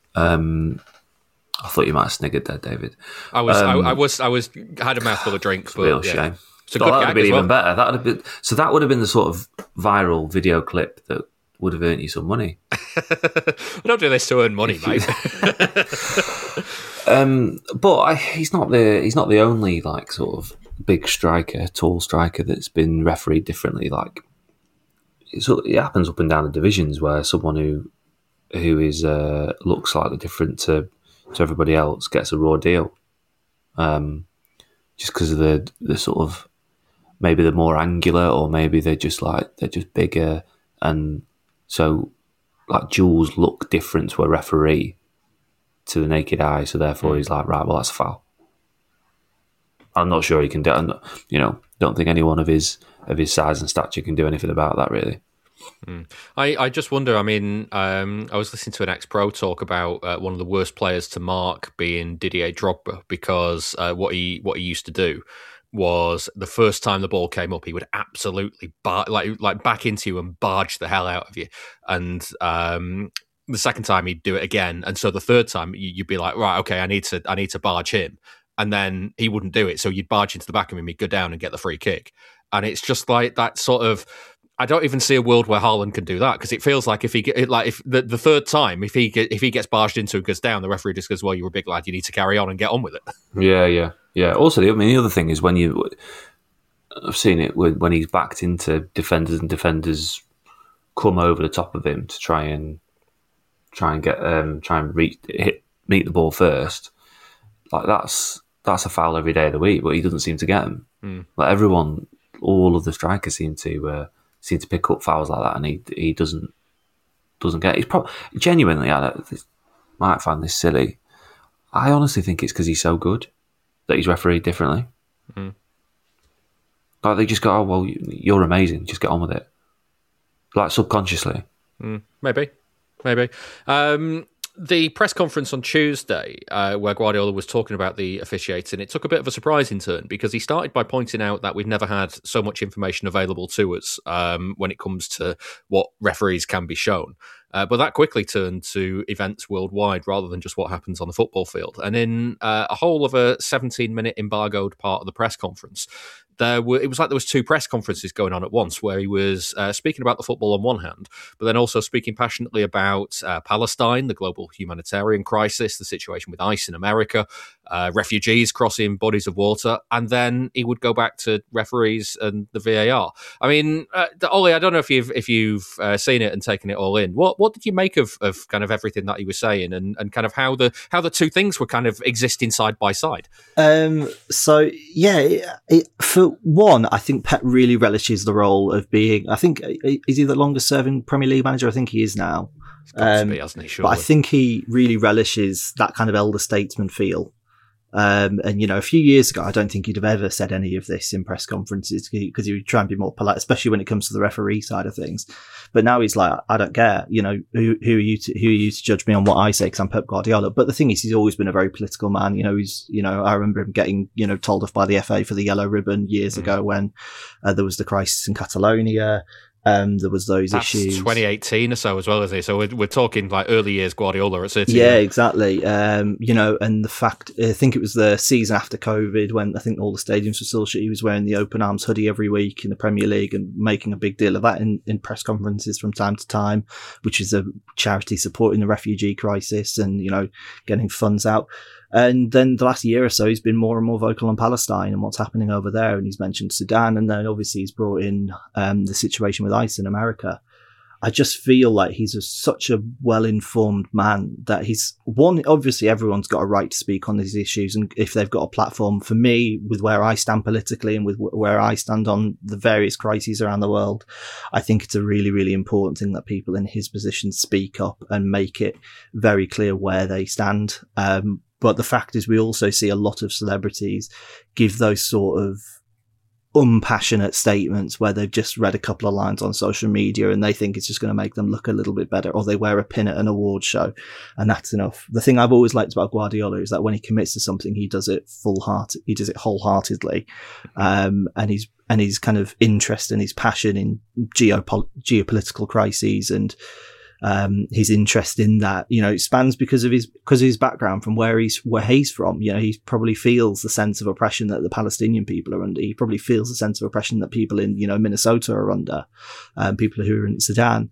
I thought you might have sniggered there, David. I had a mouthful of drink. But, real shame. It's a that good would have been gag as even well. better. That would have been the sort of viral video clip that would have earned you some money. We don't do this to earn money, mate. But he's not the only sort of big striker, tall striker that's been refereed differently. It happens up and down the divisions where someone who is looks slightly different to everybody else gets a raw deal, just because of the sort of, maybe they're more angular, or maybe they're just bigger, and so duels look different to a referee, to the naked eye, so therefore he's like, right, well, that's a foul. I'm not sure he can do. Don't think anyone of his size and stature can do anything about that, really. I just wonder. I mean, I was listening to an ex-pro talk about one of the worst players to mark being Didier Drogba, because what he used to do was, the first time the ball came up, he would absolutely back into you and barge the hell out of you, and the second time he'd do it again, and so the third time you'd be like, right, okay, I need to barge him, and then he wouldn't do it, so you'd barge into the back of him, he'd go down and get the free kick, and it's just like that sort of. I don't even see a world where Haaland can do that, because it feels like if the third time, if he gets barged into and goes down, the referee just goes, well, you're a big lad, you need to carry on and get on with it. Yeah. Also, the other thing is I've seen it when he's backed into defenders, and defenders come over the top of him to try and meet the ball first. That's a foul every day of the week, but he doesn't seem to get them. Everyone, all of the strikers seem to pick up fouls like that, and he doesn't get it. He's probably genuinely. Might find this silly. I honestly think it's because he's so good that he's refereed differently. They just go, oh well, you're amazing, just get on with it. Subconsciously. Maybe. The press conference on Tuesday, where Guardiola was talking about the officiating, it took a bit of a surprising turn, because he started by pointing out that we've never had so much information available to us when it comes to what referees can be shown. But that quickly turned to events worldwide rather than just what happens on the football field. And in a whole of a 17-minute embargoed part of the press conference, it was like there was two press conferences going on at once, where he was speaking about the football on one hand, but then also speaking passionately about Palestine, the global humanitarian crisis, the situation with ICE in America, refugees crossing bodies of water, and then he would go back to referees and the VAR. I mean, Ollie, I don't know if you've seen it and taken it all in. What did you make of kind of everything that he was saying, and kind of how the two things were kind of existing side by side? So yeah, for one, I think Pep really relishes the role of being. I think is he the longest serving Premier League manager? I think he is now. To be, hasn't he? Surely. But I think he really relishes that kind of elder statesman feel. And a few years ago, I don't think he'd have ever said any of this in press conferences because he would try and be more polite, especially when it comes to the referee side of things. But now he's like, I don't care. Who are you to judge me on what I say? Because I'm Pep Guardiola. But the thing is, he's always been a very political man. I remember him getting, told off by the FA for the yellow ribbon years ago when there was the crisis in Catalonia. There was those issues. 2018 or so as well, isn't it? So we're talking like early years Guardiola at City. Yeah, exactly. And the fact, I think it was the season after COVID when I think all the stadiums were still shut. He was wearing the open arms hoodie every week in the Premier League and making a big deal of that in press conferences from time to time, which is a charity supporting the refugee crisis and, getting funds out. And then the last year or so, he's been more and more vocal on Palestine and what's happening over there. And he's mentioned Sudan. And then obviously he's brought in the situation with ICE in America. I just feel like he's such a well-informed man that obviously everyone's got a right to speak on these issues. And if they've got a platform, for me, with where I stand politically and with where I stand on the various crises around the world, I think it's a really, really important thing that people in his position speak up and make it very clear where they stand. But the fact is we also see a lot of celebrities give those sort of unpassionate statements where they've just read a couple of lines on social media and they think it's just going to make them look a little bit better, or they wear a pin at an award show and that's enough. The thing I've always liked about Guardiola is that when he commits to something, he does it he does it wholeheartedly. And his kind of interest and his passion in geopolitical crises and his interest in that, it spans because of his background from where he's from. He probably feels the sense of oppression that the Palestinian people are under. He probably feels the sense of oppression that people in, Minnesota are under, people who are in Sudan.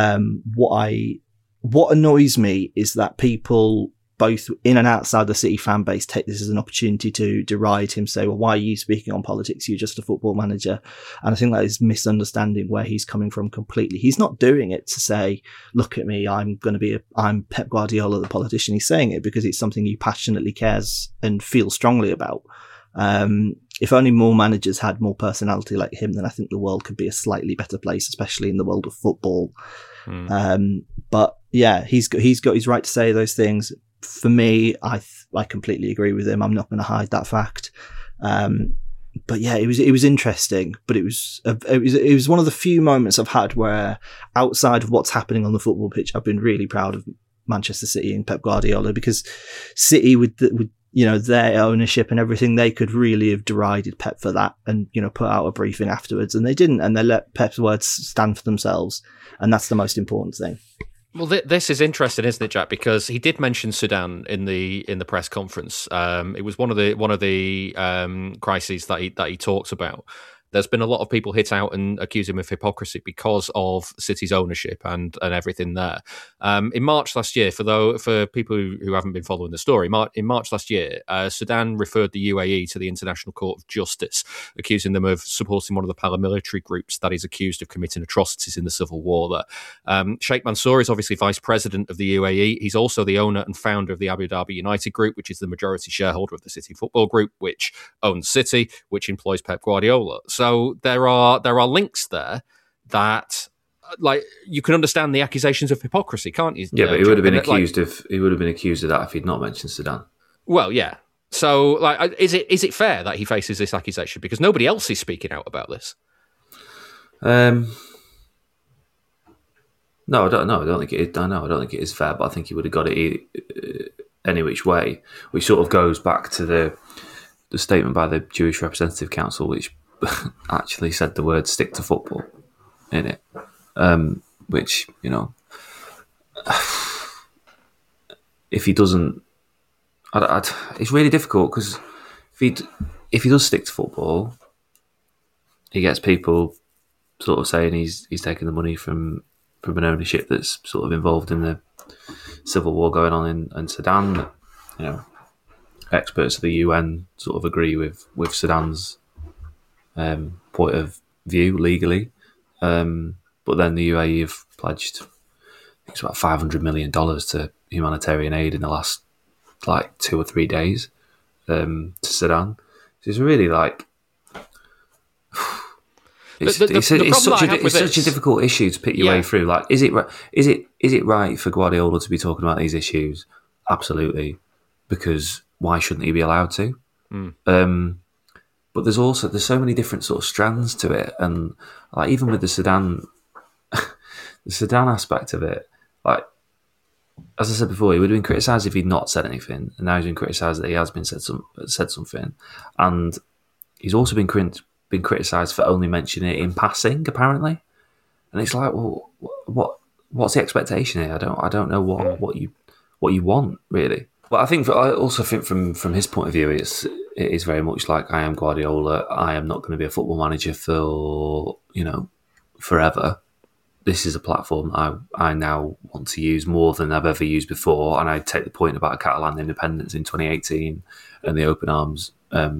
What annoys me is that people, both in and outside the City fan base, take this as an opportunity to deride him, say, well, why are you speaking on politics? You're just a football manager. And I think that is misunderstanding where he's coming from completely. He's not doing it to say, look at me, I'm Pep Guardiola, the politician. He's saying it because it's something he passionately cares and feels strongly about. If only more managers had more personality like him, then I think the world could be a slightly better place, especially in the world of football. But yeah, he's got his right to say those things. For me, I completely agree with him. I'm not going to hide that fact. But yeah, it was interesting. But it was one of the few moments I've had where, outside of what's happening on the football pitch, I've been really proud of Manchester City and Pep Guardiola, because City with their ownership and everything, they could really have derided Pep for that and put out a briefing afterwards, and they didn't, and they let Pep's words stand for themselves, and that's the most important thing. Well, this is interesting, isn't it, Jack? Because he did mention Sudan in the press conference. It was one of the crises that he talked about. There's been a lot of people hit out and accuse him of hypocrisy because of City's ownership and everything there. In March last year, for people who haven't been following the story, in March last year, Sudan referred the UAE to the International Court of Justice, accusing them of supporting one of the paramilitary groups that is accused of committing atrocities in the civil war there. Sheikh Mansour is obviously vice president of the UAE. He's also the owner and founder of the Abu Dhabi United Group, which is the majority shareholder of the City Football Group, which owns City, which employs Pep Guardiola. So there are links there that, like, you can understand the accusations of hypocrisy, can't you? Yeah, but he would have been accused of that if he'd not mentioned Sudan. Well, yeah. So, like, is it fair that he faces this accusation because nobody else is speaking out about this? No, I don't know. I don't think it is fair, but I think he would have got it any which way, which sort of goes back to the statement by the Jewish Representative Council, which actually said the word "stick to football" in it, which if he doesn't, it's really difficult because if he does stick to football, he gets people sort of saying he's taking the money from an ownership that's sort of involved in the civil war going on in Sudan. You know, experts of the UN sort of agree with Sudan's point of view legally, but then the UAE have pledged, I think it's about $500 million to humanitarian aid in the last 2 or 3 days to Sudan. So it's really it's such a difficult issue to pick your way through. Like, is it right for Guardiola to be talking about these issues? Absolutely, because why shouldn't he be allowed to? But there's so many different sort of strands to it, and even with the Sudan aspect of it, as I said before, he would have been criticised if he'd not said anything, and now he's been criticised that he has been said something, and he's also been criticised for only mentioning it in passing, apparently. And it's like, well, what's the expectation here? I don't know what you want really. But I also think from his point of view, it is very much like, I am Guardiola. I am not going to be a football manager for forever. This is a platform I now want to use more than I've ever used before. And I take the point about Catalan independence in 2018 and the Open Arms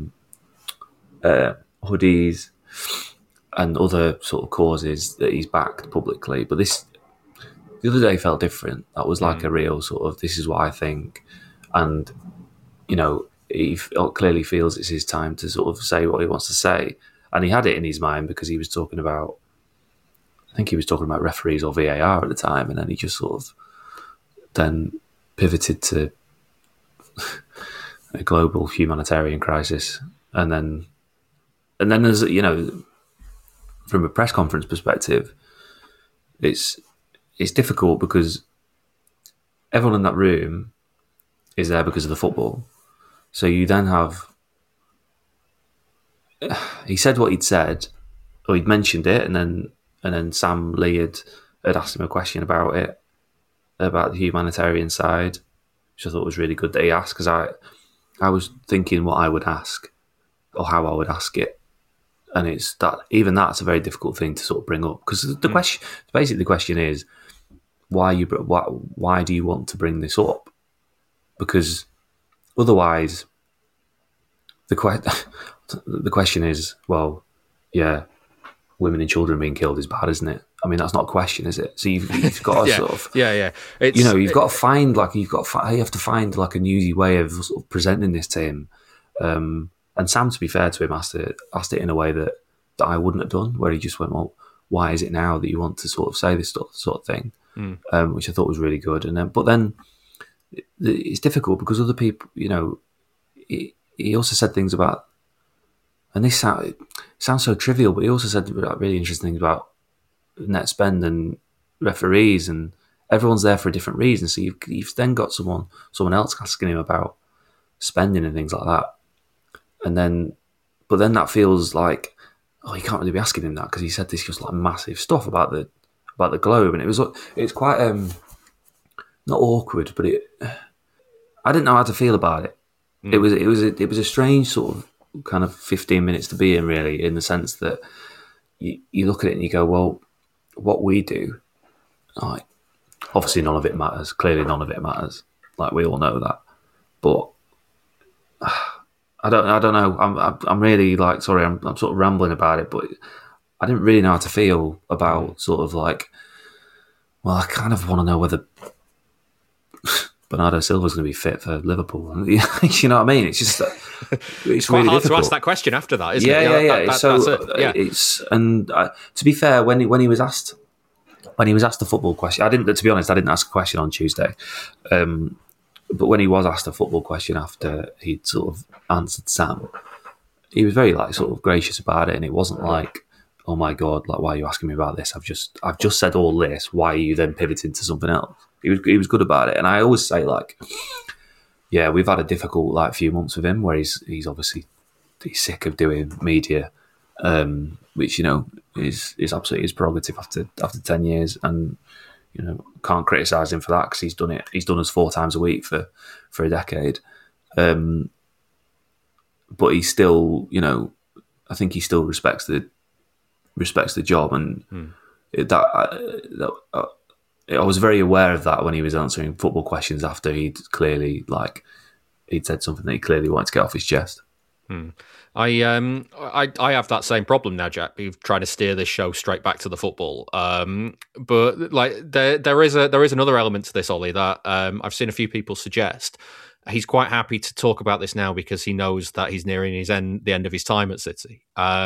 hoodies and other sort of causes that he's backed publicly. But the other day felt different. That was like a real sort of, this is what I think. And, he clearly feels it's his time to sort of say what he wants to say. And he had it in his mind because he was talking about, I think he was talking about referees or VAR at the time. And then he just sort of then pivoted to a global humanitarian crisis. And then there's, from a press conference perspective, it's difficult because everyone in that room is there because of the football. So you then have, he said what he'd said, or he'd mentioned it, and then Sam Lee had asked him a question about it, about the humanitarian side, which I thought was really good that he asked, because I was thinking what I would ask or how I would ask it. And it's that's a very difficult thing to sort of bring up, because the question is, why do you want to bring this up? Because otherwise, the question is, well, yeah, women and children being killed is bad, isn't it? I mean, that's not a question, is it? So you've got to sort of, you've got to find you have to find like a newsy way of sort of presenting this to him. And Sam, to be fair to him, asked it in a way that I wouldn't have done, where he just went, well, why is it now that you want to sort of say this sort of thing? Which I thought was really good. And then it's difficult because other people, he also said things about, and this sounds so trivial, but he also said really interesting things about net spend and referees, and everyone's there for a different reason. So you've then got someone else asking him about spending and things like that. But then that feels like, oh, you can't really be asking him that because he said this just like massive stuff about the globe, and it's quite not awkward, but I didn't know how to feel about it. It was a strange sort of kind of 15 minutes to be in, really, in the sense that you look at it and you go, well, what we do, like, obviously none of it matters. Clearly none of it matters. Like, we all know that, but. I don't know. I'm really like, sorry, I'm sort of rambling about it, but I didn't really know how to feel about sort of like, well, I kind of want to know whether Bernardo Silva's going to be fit for Liverpool. You know what I mean? It's just, it's quite really hard difficult to ask that question after that, isn't it? Yeah. That's it. It's, and to be fair, when he was asked the football question, to be honest, I didn't ask a question on Tuesday. But when he was asked a football question after he'd sort of answered Sam, he was very like sort of gracious about it, and it wasn't like, oh my God, like, why are you asking me about this? I've just said all this. Why are you then pivoting to something else? He was good about it, and I always say, like, yeah, we've had a difficult like few months with him where he's obviously sick of doing media, which is absolutely his prerogative after 10 years, and can't criticise him for that because he's done it. He's done us 4 times a week for a decade. But he still, I think he still respects the job, and I was very aware of that when he was answering football questions after he'd said something that he clearly wanted to get off his chest. I have that same problem now, Jack. You've tried to steer this show straight back to the football, but like there is another element to this, Ollie, that I've seen a few people suggest. He's quite happy to talk about this now because he knows that he's nearing the end of his time at City.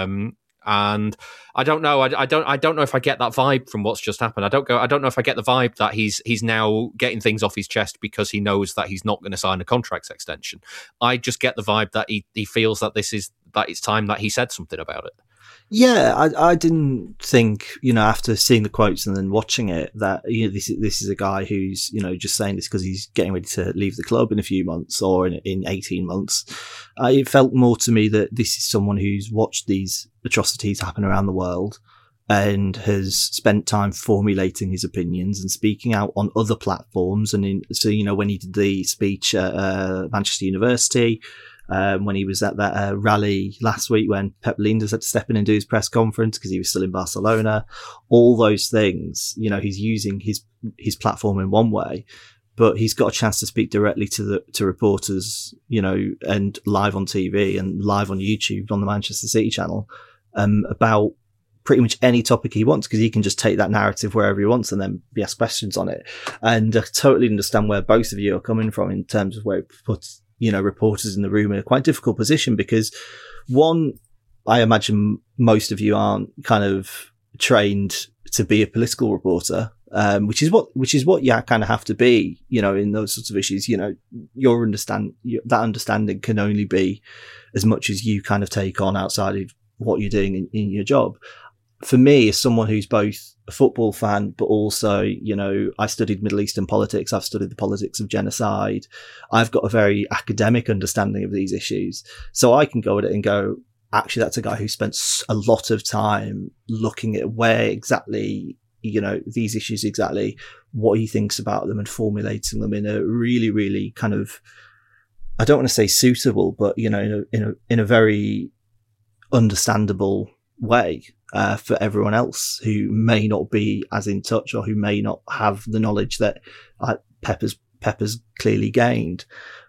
And I don't know. I don't know if I get that vibe from what's just happened. I don't know if I get the vibe that he's now getting things off his chest because he knows that he's not going to sign a contract extension. I just get the vibe that he feels that it's time that he said something about it. Yeah, I didn't think, after seeing the quotes and then watching it, that this is a guy who's just saying this because he's getting ready to leave the club in a few months or in 18 months. It felt more to me that this is someone who's watched these atrocities happen around the world and has spent time formulating his opinions and speaking out on other platforms. And when he did the speech at Manchester University, when he was at that rally last week when Pep Lijnders had to step in and do his press conference because he was still in Barcelona, all those things, he's using his platform in one way, but he's got a chance to speak directly to reporters, and live on TV and live on YouTube on the Manchester City channel, about pretty much any topic he wants, because he can just take that narrative wherever he wants and then be asked questions on it. And I totally understand where both of you are coming from in terms of where it puts reporters in the room in a quite difficult position, because one, I imagine most of you aren't kind of trained to be a political reporter, which is what you kind of have to be, in those sorts of issues. That understanding can only be as much as you kind of take on outside of what you're doing in your job. For me, as someone who's both a football fan, but also, I studied Middle Eastern politics. I've studied the politics of genocide. I've got a very academic understanding of these issues. So I can go at it and go, actually, that's a guy who spent a lot of time looking at where exactly, these issues exactly, what he thinks about them and formulating them in a really, really kind of, I don't want to say suitable, but, in a very understandable way. For everyone else who may not be as in touch or who may not have the knowledge that Pepper's clearly gained.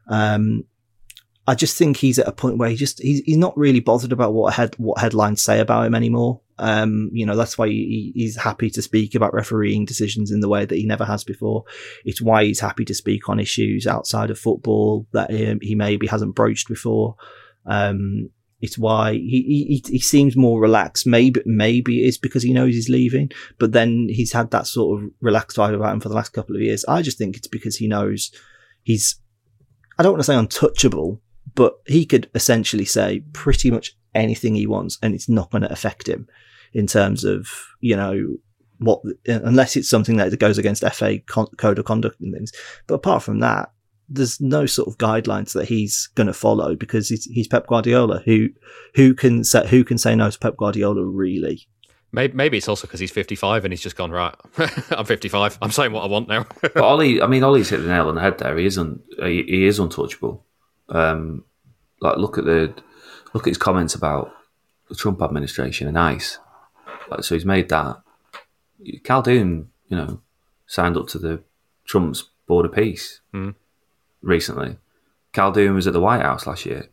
I just think he's at a point where he's not really bothered about what headlines say about him anymore. That's why he's happy to speak about refereeing decisions in the way that he never has before. It's why he's happy to speak on issues outside of football that he maybe hasn't broached before. It's why he seems more relaxed. Maybe it's because he knows he's leaving, but then he's had that sort of relaxed vibe about him for the last couple of years. I just think it's because he knows I don't want to say untouchable, but he could essentially say pretty much anything he wants and it's not going to affect him in terms of, unless it's something that goes against FA code of conduct and things. But apart from that, there's no sort of guidelines that he's going to follow because he's Pep Guardiola. Who can say no to Pep Guardiola, really? Maybe it's also because he's 55 and he's just gone, right, I'm 55. I'm saying what I want now. But Ollie's hit the nail on the head there. He is untouchable. Look at his comments about the Trump administration and ICE. So he's made that. Khaldoon, signed up to the Trump's Board of Peace. Recently. Khaldoon was at the White House last year.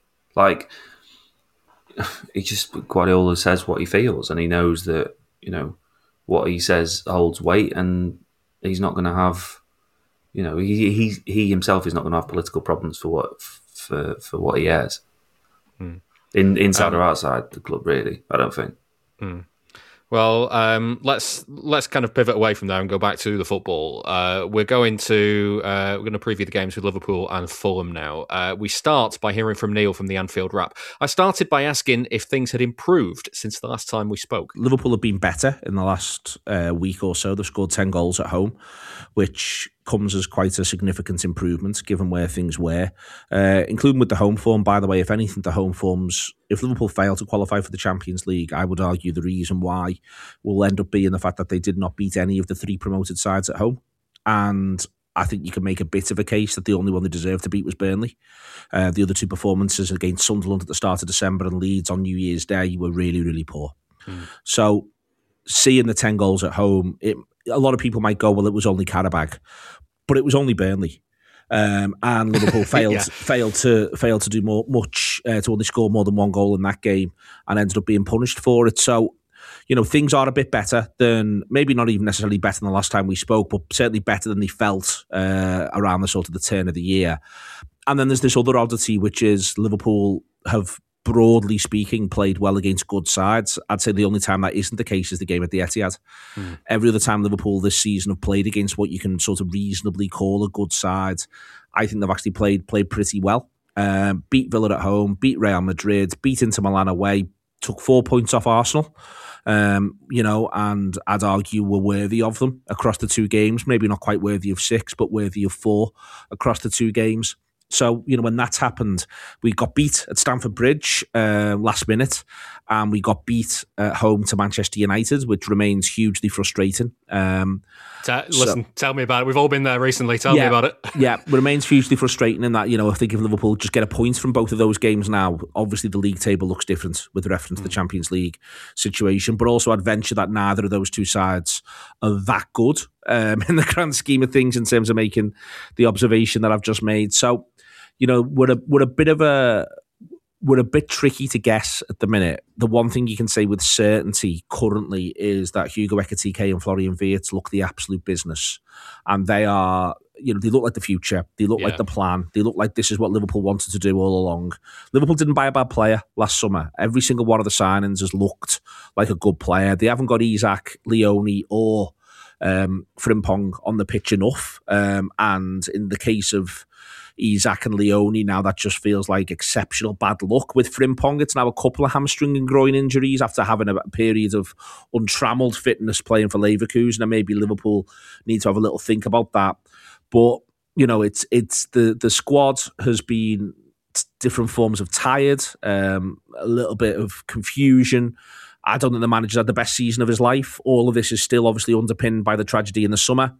Guardiola says what he feels, and he knows that, what he says holds weight, and he's not going to have, he himself is not going to have political problems for what he has. Inside or outside the club, really, I don't think. Well, let's kind of pivot away from there and go back to the football. We're going to preview the games with Liverpool and Fulham now. We start by hearing from Neil from the Anfield Wrap. I started by asking if things had improved since the last time we spoke. Liverpool have been better in the last week or so. They've scored 10 goals at home, which comes as quite a significant improvement given where things were, including with the home form. By the way, if anything, the home forms, if Liverpool fail to qualify for the Champions League, I would argue the reason why will end up being the fact that they did not beat any of the 3 promoted sides at home. And I think you can make a bit of a case that the only one they deserved to beat was Burnley. The other 2 performances against Sunderland at the start of December and Leeds on New Year's Day were really, really poor. So seeing the 10 goals at home, a lot of people might go, well, it was only Qarabağ, but it was only Burnley. And Liverpool failed to do much to only score more than 1 goal in that game and ended up being punished for it. So, things are a bit better than, maybe not even necessarily better than the last time we spoke, but certainly better than they felt around the sort of the turn of the year. And then there's this other oddity, which is Liverpool have, broadly speaking, played well against good sides. I'd say the only time that isn't the case is the game at the Etihad. Every other time Liverpool this season have played against what you can sort of reasonably call a good side, I think they've actually played pretty well. Beat Villa at home, beat Real Madrid, beat Inter Milan away, took 4 points off Arsenal, and I'd argue were worthy of them across the 2 games. Maybe not quite worthy of 6, but worthy of 4 across the 2 games. So, when that's happened, we got beat at Stamford Bridge last minute, and we got beat at home to Manchester United, which remains hugely frustrating. Tell me about it. We've all been there recently. Tell me about it. It remains hugely frustrating in that, I think if Liverpool just get a point from both of those games now, obviously the league table looks different with reference to the Champions League situation, but also I'd venture that neither of those 2 sides are that good in the grand scheme of things in terms of making the observation that I've just made. So, we're a bit tricky to guess at the minute. The one thing you can say with certainty currently is that Hugo Ekitike and Florian Wirtz look the absolute business. And they are, they look like the future. They look like the plan. They look like this is what Liverpool wanted to do all along. Liverpool didn't buy a bad player last summer. Every single one of the signings has looked like a good player. They haven't got Isak, Leone or Frimpong on the pitch enough. And in the case of Isak and Leone, now that just feels like exceptional bad luck. With Frimpong, it's now a couple of hamstring and groin injuries after having a period of untrammelled fitness playing for Leverkusen, and maybe Liverpool need to have a little think about that. But, it's the squad has been different forms of tired, a little bit of confusion. I don't think the manager's had the best season of his life. All of this is still obviously underpinned by the tragedy in the summer.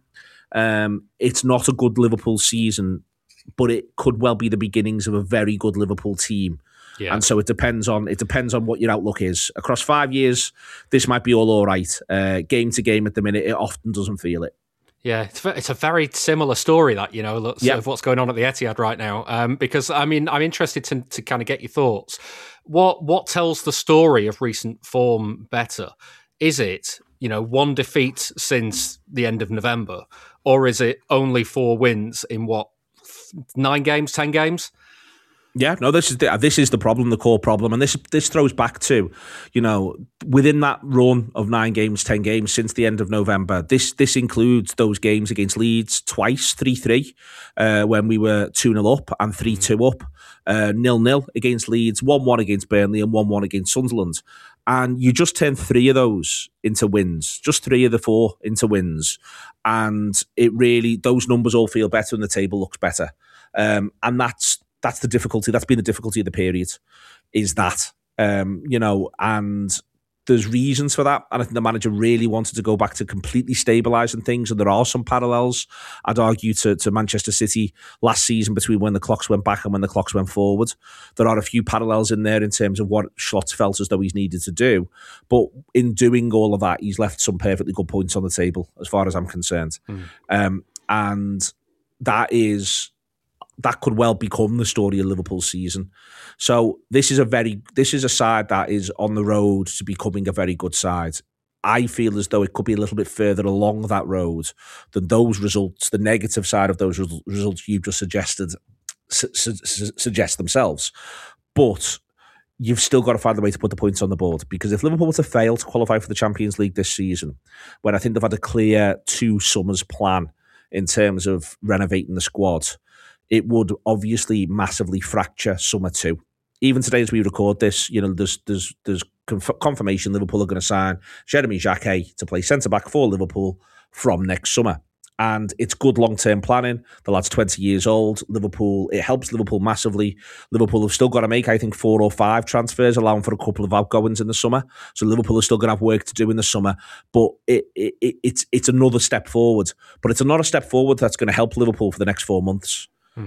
It's not a good Liverpool season, but it could well be the beginnings of a very good Liverpool team. Yeah. And so it depends on what your outlook is. Across 5 years, this might be all right. Game to game at the minute, it often doesn't feel it. Yeah, it's a very similar story that, of what's going on at the Etihad right now. Because, I'm interested to kind of get your thoughts. What tells the story of recent form better? Is it, 1 defeat since the end of November? Or is it only 4 wins in 9 games, 10 games? Yeah, no, this is the problem, the core problem. And this throws back to, within that run of 9 games, 10 games since the end of November, this includes those games against Leeds twice, 3-3, when we were 2-0 up and 3-2 up, 0-0 against Leeds, 1-1 against Burnley and 1-1 against Sunderland. And you just turn 3 of those into wins, just 3 of the 4 into wins. And it really, those numbers all feel better and the table looks better. And that's the difficulty. That's been the difficulty of the period, is that, and there's reasons for that. And I think the manager really wanted to go back to completely stabilising things. And there are some parallels, I'd argue, to Manchester City last season between when the clocks went back and when the clocks went forward. There are a few parallels in there in terms of what Schlotz felt as though he's needed to do. But in doing all of that, he's left some perfectly good points on the table, as far as I'm concerned. And that could well become the story of Liverpool's season. So this is a side that is on the road to becoming a very good side. I feel as though it could be a little bit further along that road than those results, the negative side of those results you've just suggested, suggest themselves. But you've still got to find a way to put the points on the board, because if Liverpool were to fail to qualify for the Champions League this season, when I think they've had a clear 2 summers plan in terms of renovating the squad, it would obviously massively fracture summer 2. Even today, as we record this, there's confirmation Liverpool are going to sign Jeremy Jacquet to play centre-back for Liverpool from next summer. And it's good long-term planning. The lad's 20 years old. Liverpool, it helps Liverpool massively. Liverpool have still got to make, I think, 4 or 5 transfers, allowing for a couple of outgoings in the summer. So Liverpool are still going to have work to do in the summer. But it's another step forward. But it's another step forward that's going to help Liverpool for the next 4 months.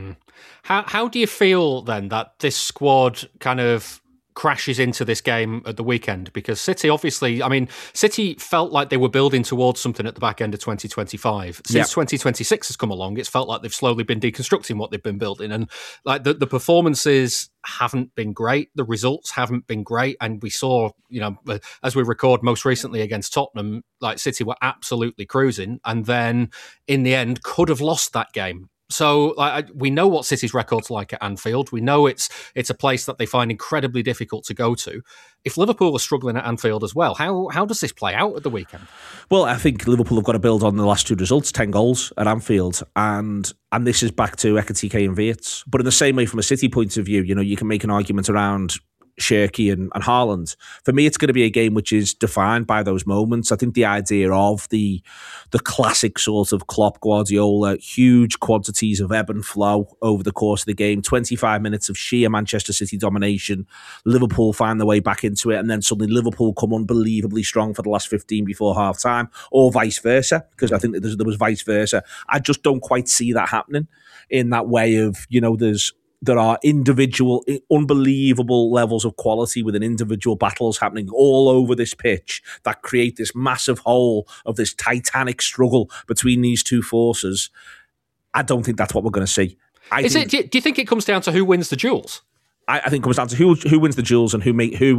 How do you feel then that this squad kind of crashes into this game at the weekend? Because City, obviously, City felt like they were building towards something at the back end of 2025. Since 2026 has come along, it's felt like they've slowly been deconstructing what they've been building. And like the performances haven't been great. The results haven't been great. And we saw, as we record most recently against Tottenham, like City were absolutely cruising. And then in the end could have lost that game. So we know what City's record's like at Anfield. We know it's a place that they find incredibly difficult to go to. If Liverpool are struggling at Anfield as well, how does this play out at the weekend? Well, I think Liverpool have got to build on the last 2 results, 10 goals at Anfield, and this is back to Ekitike and Wirtz. But in the same way, from a City point of view, you can make an argument around Shirky and Haaland. For me, it's going to be a game which is defined by those moments. I think the idea of the classic sort of Klopp, Guardiola, huge quantities of ebb and flow over the course of the game, 25 minutes of sheer Manchester City domination, Liverpool find their way back into it, and then suddenly Liverpool come unbelievably strong for the last 15 before half-time, or vice versa, because I think that there was vice versa. I just don't quite see that happening in that way of, there are individual, unbelievable levels of quality within individual battles happening all over this pitch that create this massive hole of this titanic struggle between these two forces. I don't think that's what we're going to see. Do you think it comes down to who wins the duels? I think it comes down to who wins the duels and who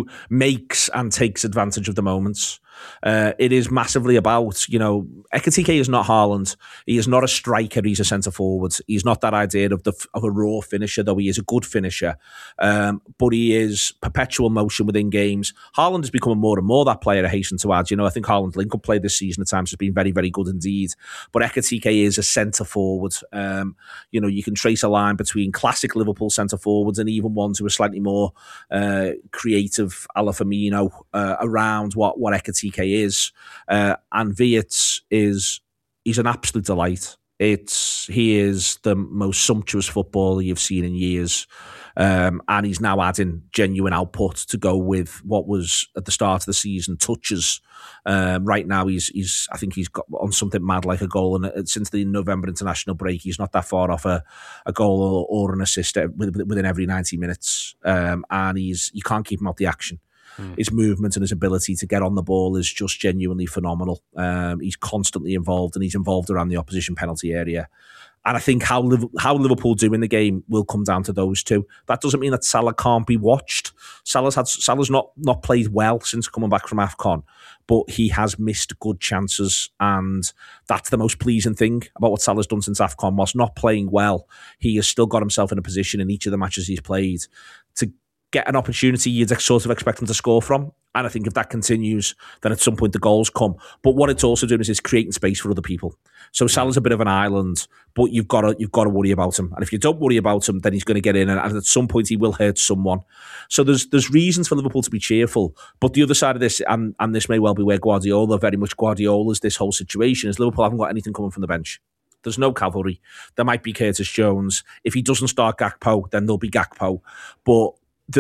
makes and takes advantage of the moments. It is massively about, Ekitike is not Haaland. He is not a striker. He's a centre forward. He's not that idea of a raw finisher, though he is a good finisher. But he is perpetual motion within games. Haaland is becoming more and more that player, I hasten to add. I think Haaland's link-up play this season at times has been very, very good indeed. But Ekitike is a centre forward. You can trace a line between classic Liverpool centre forwards and even ones who are slightly more creative, a la Firmino, around what Ekitike is, and Wirtz he's an absolute delight. He is the most sumptuous footballer you've seen in years, and he's now adding genuine output to go with what was at the start of the season touches. Right now I think he's got on something mad like a goal, and since the November international break he's not that far off a goal or an assist within every 90 minutes, and you can't keep him out the action. His movement and his ability to get on the ball is just genuinely phenomenal. He's constantly involved, and he's involved around the opposition penalty area. And I think how Liverpool do in the game will come down to those two. That doesn't mean that Salah can't be watched. Salah's not played well since coming back from AFCON, but he has missed good chances, and that's the most pleasing thing about what Salah's done since AFCON. Whilst not playing well, he has still got himself in a position in each of the matches he's played to get an opportunity you'd sort of expect him to score from. And I think if that continues, then at some point the goals come. But what it's also doing is it's creating space for other people. So Salah's a bit of an island, but you've got to worry about him. And if you don't worry about him, then he's going to get in, and at some point he will hurt someone. So there's reasons for Liverpool to be cheerful. But the other side of this, and this may well be where Guardiola's this whole situation, is Liverpool haven't got anything coming from the bench. There's no cavalry. There might be Curtis Jones. If he doesn't start Gakpo, then there'll be Gakpo. But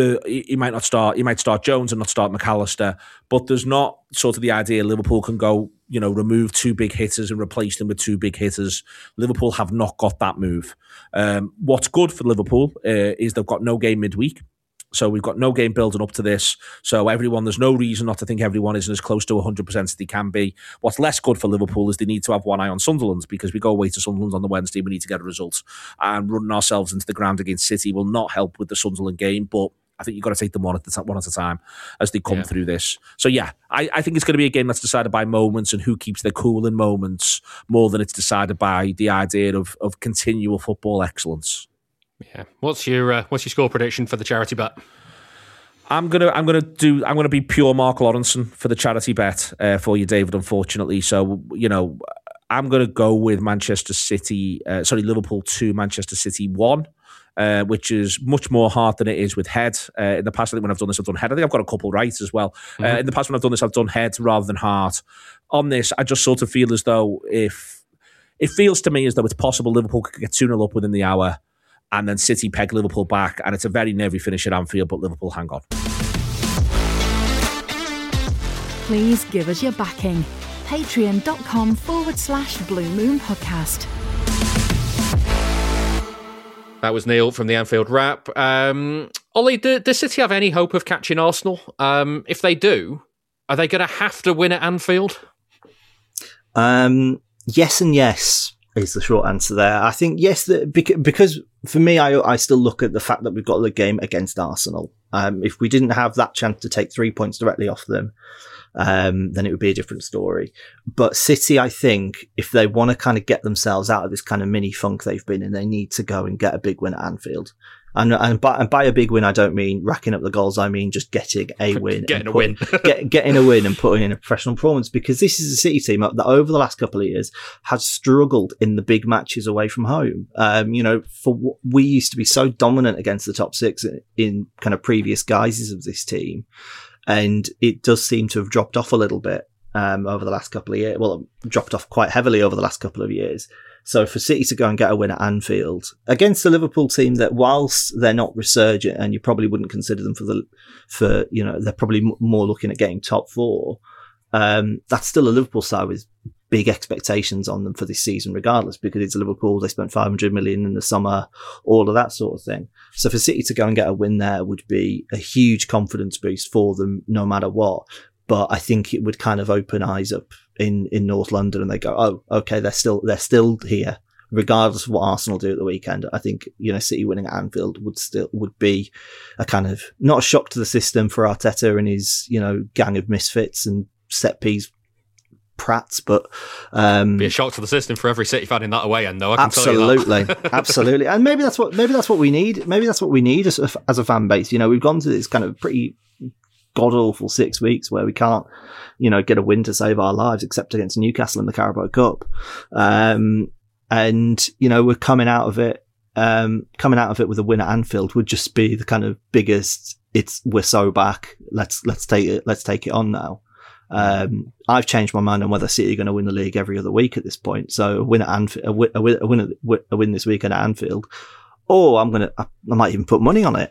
he might not start. He might start Jones and not start McAllister. But there's not sort of the idea Liverpool can go, remove 2 big hitters and replace them with 2 big hitters. Liverpool have not got that move. What's good for Liverpool is they've got no game midweek. So we've got no game building up to this. So there's no reason not to think everyone isn't as close to 100% as they can be. What's less good for Liverpool is they need to have one eye on Sunderland, because we go away to Sunderland on the Wednesday, we need to get a result. And running ourselves into the ground against City will not help with the Sunderland game, but I think you've got to take them one at a time as they come through this. So I think it's going to be a game that's decided by moments and who keeps their cool in moments more than it's decided by the idea of continual football excellence. Yeah. What's your score prediction for the charity bet? I'm gonna be pure Mark Lawrenson for the charity bet for you, David. Unfortunately, so I'm gonna go with Liverpool 2, Manchester City 1. Which is much more heart than it is with head. In the past, I think when I've done this, I've done head. I think I've got a couple right as well. In the past, when I've done this, I've done head rather than heart. On this, I just sort of feel as though if It feels to me as though it's possible Liverpool could get 2-0 up within the hour and then City peg Liverpool back, and it's a very nervy finish at Anfield, but Liverpool hang on. Please give us your backing. Patreon.com/Blue Moon Podcast. That was Neil from the Anfield Wrap. Ollie, does City have any hope of catching Arsenal? If they do, are they going to have to win at Anfield? Yes and yes is the short answer there. I think yes, because for me, I still look at the fact that we've got the game against Arsenal. If we didn't have that chance to take 3 points directly off them, then it would be a different story. But City, I think, if they want to kind of get themselves out of this kind of mini funk they've been in, they need to go and get a big win at Anfield. And by a big win, I don't mean racking up the goals. I mean just getting a win. Getting a win and putting in a professional performance, because this is a City team that over the last couple of years has struggled in the big matches away from home. We used to be so dominant against the top six in kind of previous guises of this team. And it does seem to have dropped off a little bit over the last couple of years. Well, dropped off quite heavily over the last couple of years. So for City to go and get a win at Anfield against the Liverpool team that, whilst they're not resurgent, and you probably wouldn't consider them they're probably more looking at getting top four. That's still a Liverpool side with big expectations on them for this season, regardless, because it's Liverpool. They spent 500 million in the summer, all of that sort of thing. So for City to go and get a win there would be a huge confidence boost for them, no matter what. But I think it would kind of open eyes up in North London, and they go, oh, okay, they're still here, regardless of what Arsenal do at the weekend. I think, City winning at Anfield would be a kind of, not a shock to the system for Arteta and his, gang of misfits and set piece prats, but be a shock to the system for every City fan in that away end, though. I can tell you that. Absolutely. And maybe that's what we need. Maybe that's what we need as a fan base. We've gone to this kind of pretty god awful 6 weeks where we can't, get a win to save our lives, except against Newcastle in the Carabao Cup. And we're coming out of it with a win at Anfield would just be the kind of biggest. We're so back. Let's take it on now. I've changed my mind on whether City are going to win the league every other week at this point. So a win at Anfield, a win this weekend at Anfield, or I might even put money on it.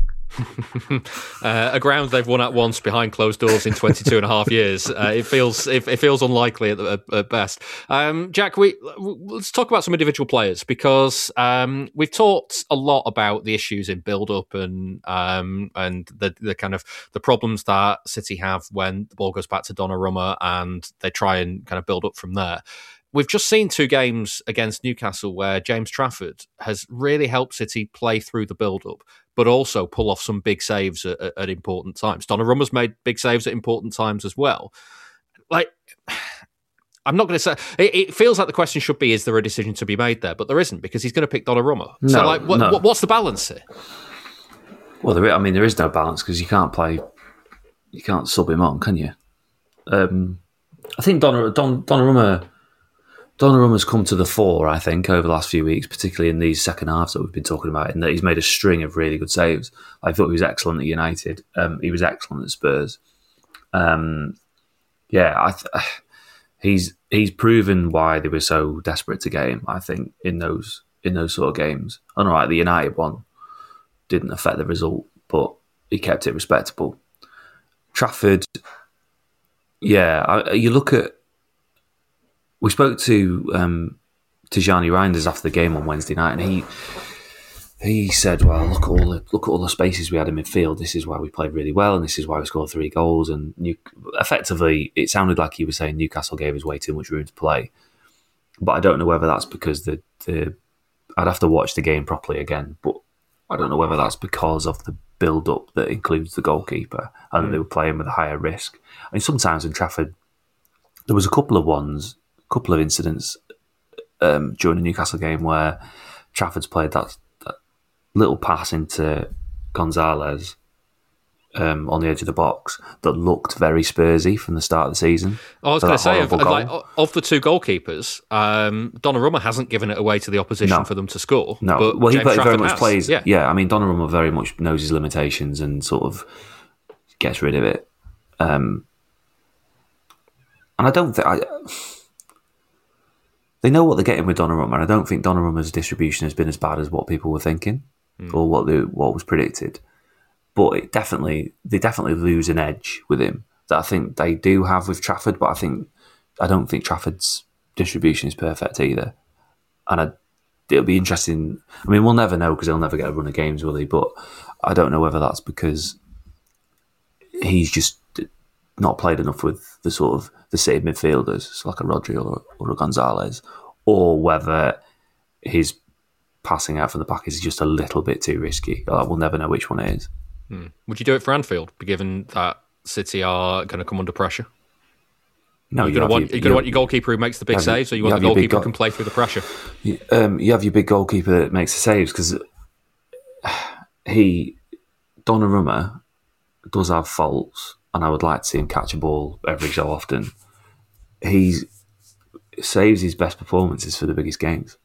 A ground they've won at once behind closed doors in 22 and a half years. It feels unlikely at best. Jack, let's talk about some individual players, because we've talked a lot about the issues in build-up and the kind of the problems that City have when the ball goes back to Donnarumma and they try and kind of build up from there. We've just seen 2 games against Newcastle where James Trafford has really helped City play through the build-up, but also pull off some big saves at important times. Donnarumma's made big saves at important times as well. Like, I'm not going to say... It feels like the question should be, is there a decision to be made there? But there isn't, because he's going to pick Donnarumma. No, what's the balance here? Well, there is no balance, because you can't sub him on, can you? I think Donnarumma's come to the fore, I think, over the last few weeks, particularly in these second halves that we've been talking about, in that he's made a string of really good saves. I thought he was excellent at United. He was excellent at Spurs. He's proven why they were so desperate to get him, I think, in those sort of games. Unlike the United one, didn't affect the result, but he kept it respectable. Trafford, you look at... We spoke to Tijani Reinders after the game on Wednesday night, and he said, "Well, look at all the spaces we had in midfield. This is why we played really well, and this is why we scored 3 goals." And effectively, it sounded like he was saying Newcastle gave us way too much room to play. But I don't know whether that's because I'd have to watch the game properly again. But I don't know whether that's because of the build-up that includes the goalkeeper, and they were playing with a higher risk. I mean, sometimes in Trafford, there was a couple of incidents during the Newcastle game where Trafford's played that little pass into Gonzalez on the edge of the box that looked very Spursy from the start of the season. I was going to say, of the 2 goalkeepers, Donnarumma hasn't given it away to the opposition for them to score. No, but well, he James very much plays. Yeah, I mean, Donnarumma very much knows his limitations and sort of gets rid of it. And I don't think... they know what they're getting with Donnarumma, and I don't think Donnarumma's distribution has been as bad as what people were thinking or what was predicted. But they definitely lose an edge with him that I think they do have with Trafford. But I don't think Trafford's distribution is perfect either, and it'll be interesting. I mean, we'll never know because he'll never get a run of games, will he? But I don't know whether that's because he's just not played enough with the sort of the City midfielders, so like a Rodri or a Gonzalez, or whether his passing out from the back is just a little bit too risky. We'll never know which one it is. Would you do it for Anfield, given that City are going to come under pressure? No, you're going to want your goalkeeper who makes the big saves, or you want the goalkeeper who can play through the pressure? You have your big goalkeeper that makes the saves, because Donnarumma does have faults, and I would like to see him catch a ball every so often. He saves his best performances for the biggest games.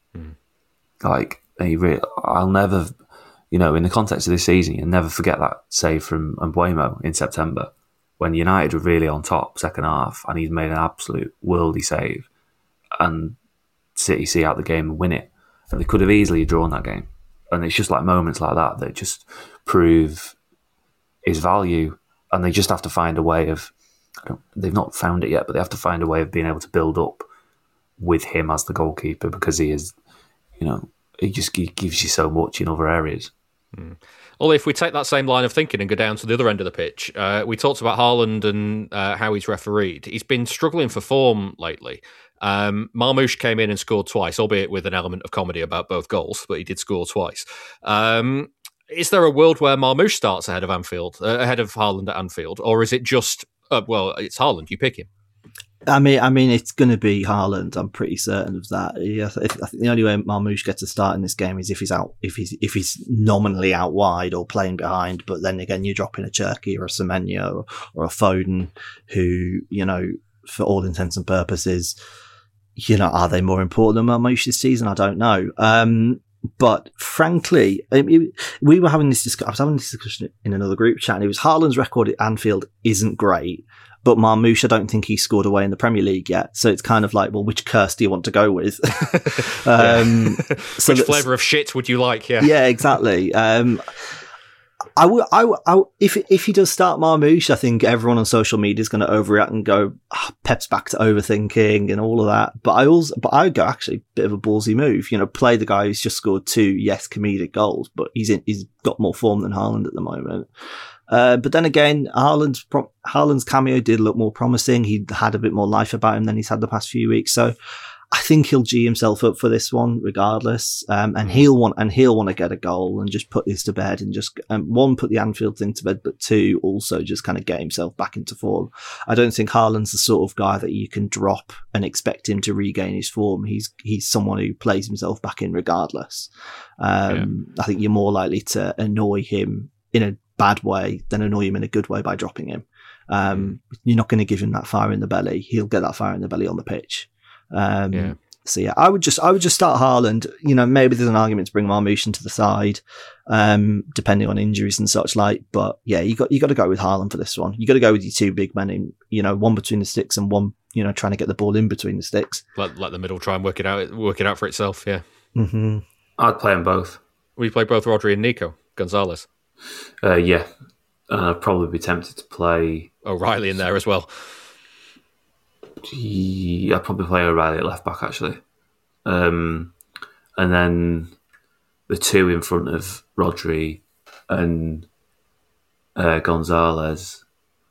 I'll never, in the context of this season, you'll never forget that save from Mbeumo in September when United were really on top second half, and he's made an absolute worldly save, and City see out the game and win it. And they could have easily drawn that game. And it's just like moments like that just prove his value, and they just have to find a way of, they've not found it yet, but they have to find a way of being able to build up with him as the goalkeeper, because he is, he gives you so much in other areas. Well, if we take that same line of thinking and go down to the other end of the pitch, we talked about Haaland and how he's refereed. He's been struggling for form lately. Marmoush came in and scored twice, albeit with an element of comedy about both goals, but he did score twice. Is there a world where Marmoush starts ahead of Haaland at Anfield, or is it just it's Haaland, you pick him? I mean, it's going to be Haaland. I'm pretty certain of that. I think the only way Marmoush gets a start in this game is if he's nominally out wide or playing behind. But then again, you're dropping a Cherki or a Semenyo or a Foden, who, for all intents and purposes, are they more important than Marmoush this season? I don't know. But frankly, we were having this discussion. I was having this discussion in another group chat, and it was Haaland's record at Anfield isn't great. But Marmoush, I don't think he scored away in the Premier League yet. So it's kind of like, well, which curse do you want to go with? Which flavour of shit would you like? Yeah, yeah, exactly. If he does start Marmoush, I think everyone on social media is going to overreact and go, Pep's back to overthinking and all of that. But I would go, actually, a bit of a ballsy move. Play the guy who's just scored 2, comedic goals, but he's got more form than Haaland at the moment. But then again, Haaland's cameo did look more promising. He had a bit more life about him than he's had the past few weeks. So I think he'll G himself up for this one, regardless. And he'll want to get a goal and just put this to bed, and just one, put the Anfield thing to bed, but 2, also just kind of get himself back into form. I don't think Haaland's the sort of guy that you can drop and expect him to regain his form. He's someone who plays himself back in regardless. I think you're more likely to annoy him in a bad way than annoy him in a good way by dropping him. You're not going to give him that fire in the belly. He'll get that fire in the belly on the pitch. So yeah, I would just start Haaland. Maybe there's an argument to bring Marmoush into the side, depending on injuries and such like. But yeah, you got to go with Haaland for this one. You got to go with your 2 big men in, one between the sticks and one, trying to get the ball in between the sticks. Let the middle try and work it out for itself. Yeah. Mm-hmm. I'd play them both. We play both Rodri and Nico Gonzalez. Yeah. I'd probably be tempted to play O'Reilly in there as well. I'd probably play O'Reilly at left back, actually. And then the 2 in front of Rodri and Gonzalez.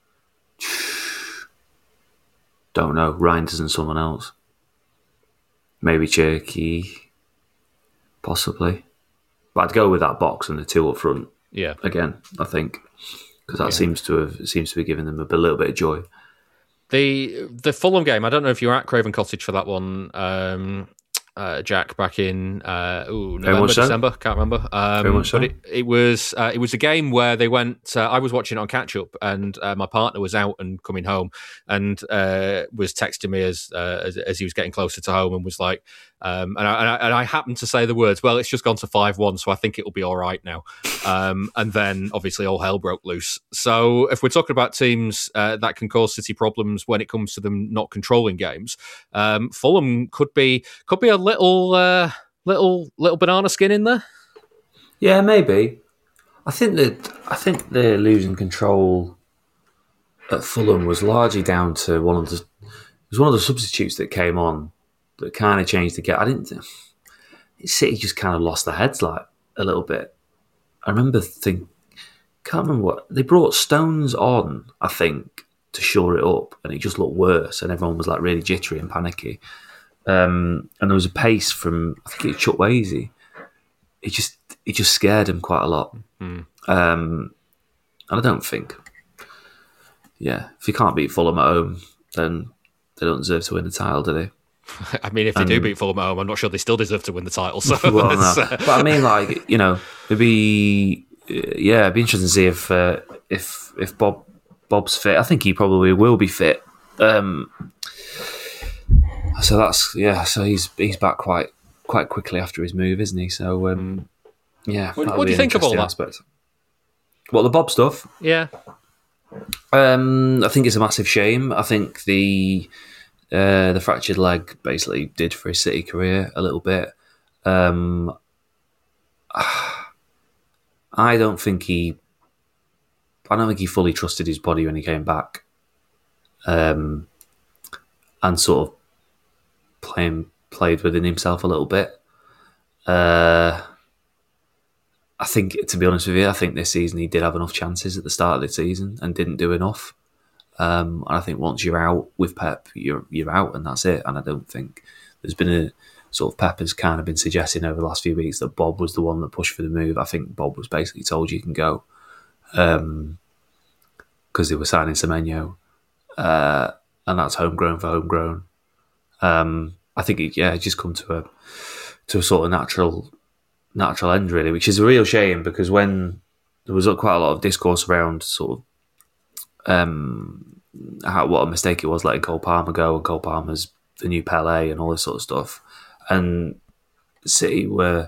Don't know. Reinders and someone else. Maybe Cherki. Possibly. But I'd go with that box and the 2 up front. Yeah. Again, I think. Because that seems to be giving them a little bit of joy. The Fulham game, I don't know if you were at Craven Cottage for that one, Jack, back in November, December, can't remember. But it was a game where they went. I was watching it on catch up, and my partner was out and coming home, and was texting me as he was getting closer to home, and was like, And I happened to say the words, well, it's just gone to 5-1, so I think it'll be all right now. And then, obviously, all hell broke loose. So if we're talking about teams that can cause City problems when it comes to them not controlling games, Fulham could be a little banana skin in there. Yeah, maybe. I think the losing control at Fulham was largely down to one of the substitutes that came on that kind of changed the game. City just kind of lost their heads like a little bit. I can't remember what they brought Stones on, I think, to shore it up, and it just looked worse, and everyone was like really jittery and panicky. And there was a pace from, I think it was Chukwueze. It just scared him quite a lot. And I don't think, if you can't beat Fulham at home, then they don't deserve to win the title, do they? I mean, if they do beat Fulham at home, I'm not sure they still deserve to win the title. So, well, no. But I mean, like, it'd be interesting to see if Bob's fit. I think he probably will be fit. So so he's back quite quickly after his move, isn't he? So what do you think of all that? Aspect. What, the Bob stuff? Yeah. I think it's a massive shame. I think the fractured leg basically did for his City career a little bit. I don't think he fully trusted his body when he came back, and sort of played within himself a little bit. I think, to be honest with you, this season he did have enough chances at the start of the season and didn't do enough. And I think once you're out with Pep, you're out, and that's it. And I don't think there's been a sort of Pep has kind of been suggesting over the last few weeks that Bob was the one that pushed for the move. I think Bob was basically told you can go because they were signing Semenyo, and that's homegrown for homegrown. I think it just come to a sort of natural end, really, which is a real shame, because when there was quite a lot of discourse around sort of what a mistake it was letting Cole Palmer go, and Cole Palmer's the new Pele and all this sort of stuff, and City were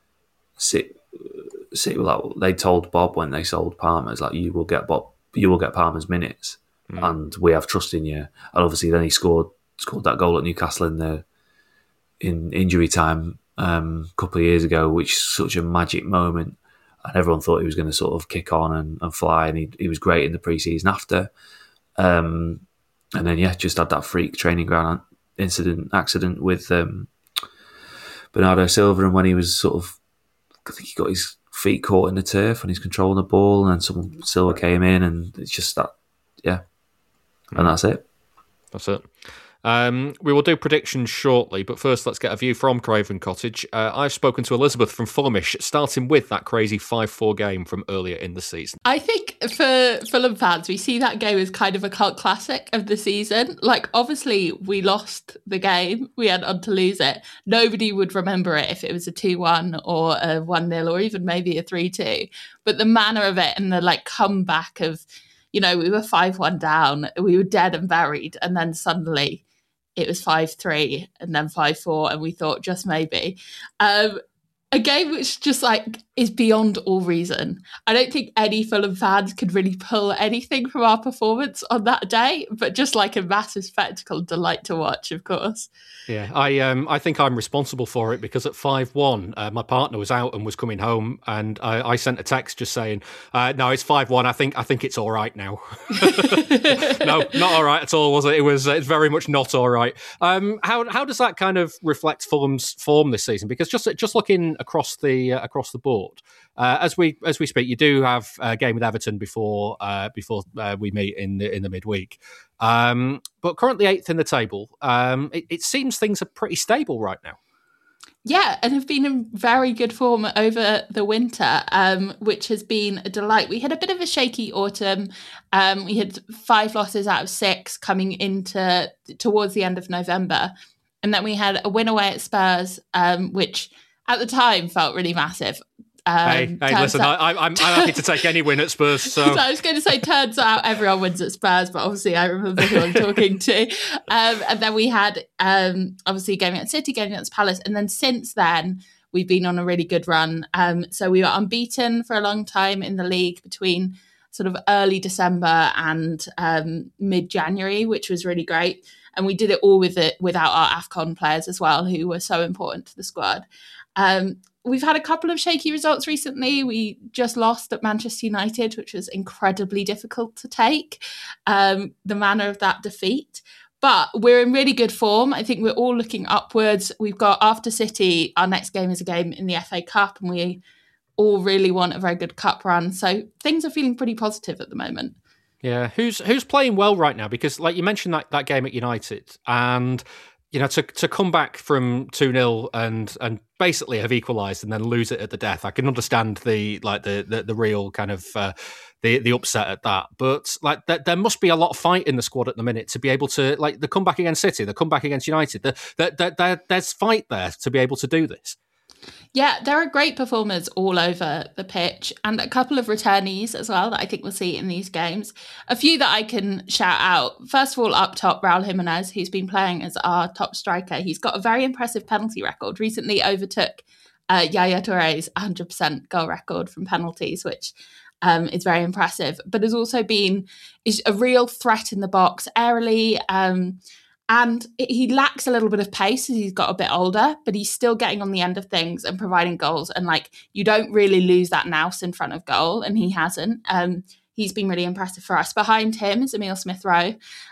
like, they told Bob when they sold Palmer, it's like, you will get Palmer's minutes, and we have trust in you. And obviously then he scored that goal at Newcastle in injury time a couple of years ago, which is such a magic moment, and everyone thought he was going to sort of kick on and fly, and he was great in the pre-season after, and then just had that freak training ground accident with Bernardo Silva, and when he was sort of, I think he got his feet caught in the turf when he's controlling the ball, and then Silva came in, and it's just that, and that's it. That's it. We will do predictions shortly, but first let's get a view from Craven Cottage. I've spoken to Elizabeth from Fulhamish, starting with that crazy 5-4 game from earlier in the season. I think for Fulham fans, we see that game as kind of a cult classic of the season. Like, obviously, we lost the game. We had on to lose it. Nobody would remember it if it was a 2-1 or a 1-0 or even maybe a 3-2. But the manner of it and the comeback of, we were 5-1 down, we were dead and buried, and then suddenly it was 5-3 and then 5-4, and we thought just maybe. A game which just is beyond all reason. I don't think any Fulham fans could really pull anything from our performance on that day, but just a massive spectacle, delight to watch, of course. Yeah, I think I'm responsible for it, because at 5-1, my partner was out and was coming home, and I sent a text just saying, "No, it's 5-1. I think it's all right now." No, not all right at all, was it? It's very much not all right. How does that kind of reflect Fulham's form this season? Because just looking across the board, as we speak, you do have a game with Everton before we meet in the midweek. But currently 8th in the table. It seems things are pretty stable right now. Yeah, and have been in very good form over the winter, which has been a delight. We had a bit of a shaky autumn. We had 5 losses out of 6 coming into towards the end of November. And then we had a win away at Spurs, which at the time felt really massive. Hey, listen, I'm happy to take any win at Spurs. So I was going to say, turns out everyone wins at Spurs, but obviously I remember who I'm talking to. And then we had obviously a game against City, game against Palace, and then since then we've been on a really good run. So we were unbeaten for a long time in the league between sort of early December and mid-January, which was really great. And we did it all without our AFCON players as well, who were so important to the squad. We've had a couple of shaky results recently. We just lost at Manchester United, which was incredibly difficult to take, the manner of that defeat. But we're in really good form. I think we're all looking upwards. We've got, after City, our next game is a game in the FA Cup, and we all really want a very good cup run. So things are feeling pretty positive at the moment. Yeah, who's playing well right now? Because like you mentioned that game at United, and you know, to come back from 2-0 and basically have equalised and then lose it at the death, I can understand the real kind of the upset at that. But like there must be a lot of fight in the squad at the minute to be able to, like, the comeback against City, the comeback against United. There's fight there to be able to do this. Yeah, there are great performers all over the pitch, and a couple of returnees as well that I think we'll see in these games. A few that I can shout out. First of all, up top, Raul Jimenez, who's been playing as our top striker. He's got a very impressive penalty record. Recently overtook Yaya Touré's 100% goal record from penalties, which is very impressive, but has also been a real threat in the box aerially. And he lacks a little bit of pace as he's got a bit older, but he's still getting on the end of things and providing goals. And like, you don't really lose that nous in front of goal, and he hasn't. He's been really impressive for us. Behind him is Emile Smith-Rowe,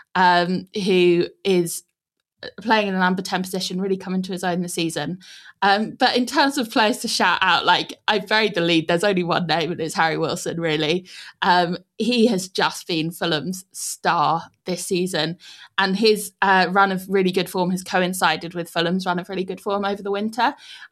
who is playing in an under 10 position, really coming to his own this season. But in terms of players to shout out, like, I've buried the lead. There's only one name, and it's Harry Wilson, really. He has just been Fulham's star this season, and his run of really good form has coincided with Fulham's run of really good form over the winter.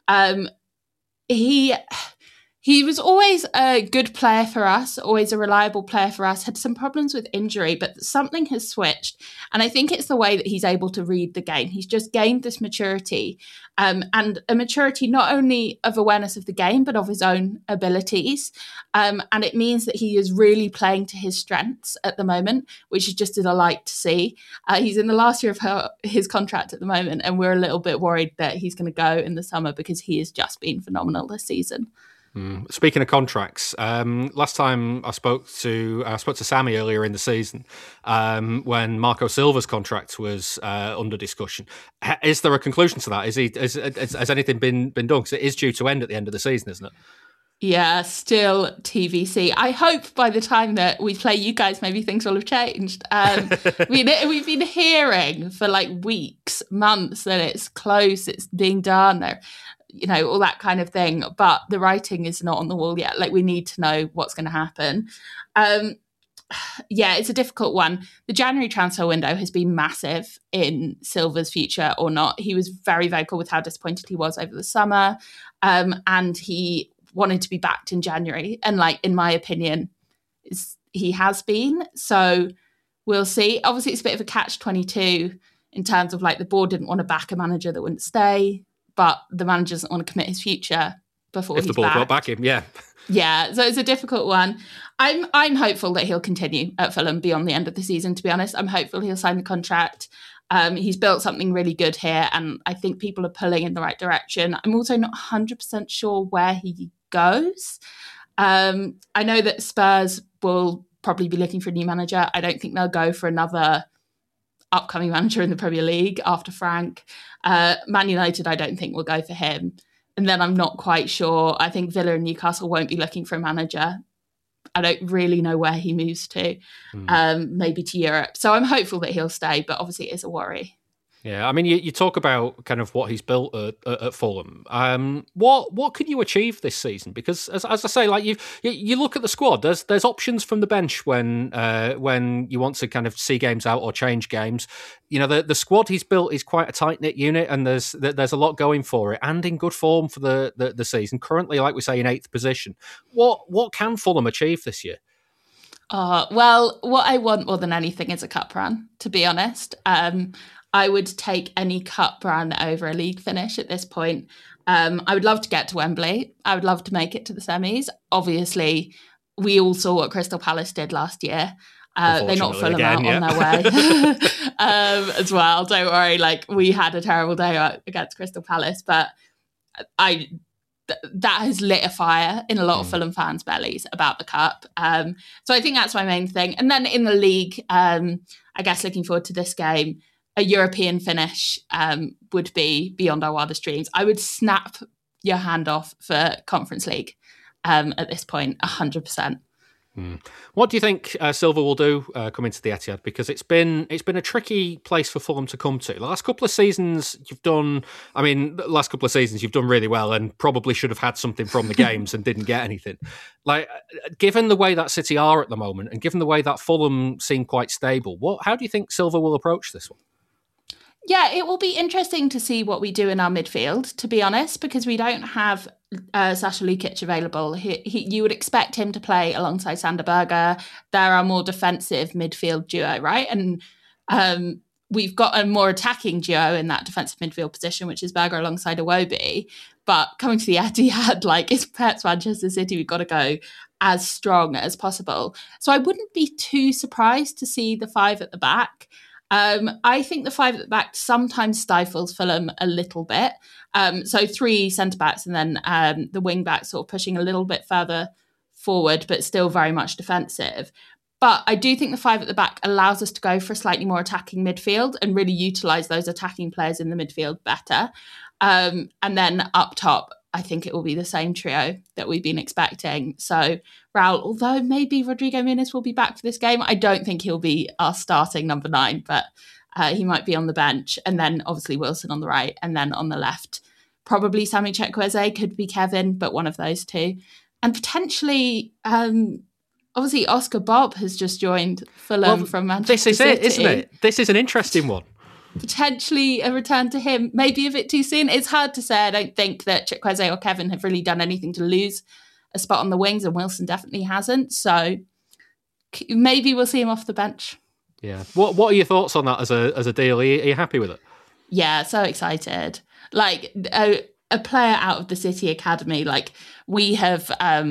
He was always a good player for us, always a reliable player for us, had some problems with injury, but something has switched. And I think it's the way that he's able to read the game. He's just gained this maturity, and a maturity not only of awareness of the game, but of his own abilities. And it means that he is really playing to his strengths at the moment, which is just a delight to see. He's in the last year of his contract at the moment, and we're a little bit worried that he's going to go in the summer because he has just been phenomenal this season. Speaking of contracts, last time I spoke to Sammy earlier in the season, when Marco Silva's contract was under discussion. Is there a conclusion to that? Has anything been done? Because it is due to end at the end of the season, isn't it? Yeah, still TVC. I hope by the time that we play you guys, maybe things will have changed. We've been hearing for like weeks, months that it's close, it's being done, or, you know, all that kind of thing. But the writing is not on the wall yet. Like, we need to know what's going to happen. Yeah, it's a difficult one. The January transfer window has been massive in Silva's future or not. He was very vocal with how disappointed he was over the summer. And he wanted to be backed in January. And like, in my opinion, he has been. So we'll see. Obviously, it's a bit of a catch-22 in terms of like, the board didn't want to back a manager that wouldn't stay, but the manager doesn't want to commit his future before he's back. If the board won't back him, yeah. Yeah, so it's a difficult one. I'm hopeful that he'll continue at Fulham beyond the end of the season, to be honest. I'm hopeful he'll sign the contract. He's built something really good here, and I think people are pulling in the right direction. I'm also not 100% sure where he goes. I know that Spurs will probably be looking for a new manager. I don't think they'll go for another upcoming manager in the Premier League after Frank. Man United, I don't think will go for him. And then I'm not quite sure. I think Villa and Newcastle won't be looking for a manager. I don't really know where he moves to, maybe to Europe. So I'm hopeful that he'll stay, but obviously it is a worry. Yeah, I mean, you talk about kind of what he's built at Fulham. What can you achieve this season? Because as I say, like you look at the squad, there's options from the bench when you want to kind of see games out or change games. You know, the squad he's built is quite a tight knit unit, and there's a lot going for it, and in good form for the season. Currently, like we say, in 8th position. What can Fulham achieve this year? Well, what I want more than anything is a cup run, to be honest. I would take any cup run over a league finish at this point. I would love to get to Wembley. I would love to make it to the semis. Obviously, we all saw what Crystal Palace did last year. They knocked Fulham out on their way as well. Don't worry, like we had a terrible day against Crystal Palace, but that has lit a fire in a lot of Fulham fans' bellies about the cup. So I think that's my main thing. And then in the league, I guess looking forward to this game, a European finish would be beyond our wildest dreams. I would snap your hand off for Conference League at this point, 100%. What do you think Silva will do coming to the Etihad? Because it's been a tricky place for Fulham to come to. The last couple of seasons you've done really well and probably should have had something from the games and didn't get anything. Like, given the way that City are at the moment and given the way that Fulham seem quite stable, how do you think Silva will approach this one? Yeah, it will be interesting to see what we do in our midfield, to be honest, because we don't have Sasha Lukic available. You would expect him to play alongside Sander Berge. They're our more defensive midfield duo, right? And we've got a more attacking duo in that defensive midfield position, which is Berge alongside Iwobi. But coming to the Etihad, like, it's Pep's Manchester City, we've got to go as strong as possible. So I wouldn't be too surprised to see the five at the back. I think the five at the back sometimes stifles Fulham a little bit. So 3 centre-backs and then the wing-backs sort of pushing a little bit further forward, but still very much defensive. But I do think the five at the back allows us to go for a slightly more attacking midfield and really utilise those attacking players in the midfield better. And then up top, I think it will be the same trio that we've been expecting. So Raul, although maybe Rodrigo Muniz will be back for this game, I don't think he'll be our starting number 9, but he might be on the bench. And then obviously Wilson on the right, and then on the left, probably Sami Chukwueze, could be Kevin, but one of those two. And potentially, obviously Oscar Bob has just joined Fulham from Manchester City. This is it, isn't it? This is an interesting one. Potentially a return to him, maybe a bit too soon. It's hard to say. I don't think that Chukwueze or Kevin have really done anything to lose a spot on the wings, and Wilson definitely hasn't. So maybe we'll see him off the bench. Yeah. What are your thoughts on that as a deal? Are you happy with it? Yeah, so excited. Like a player out of the City Academy. Like we have.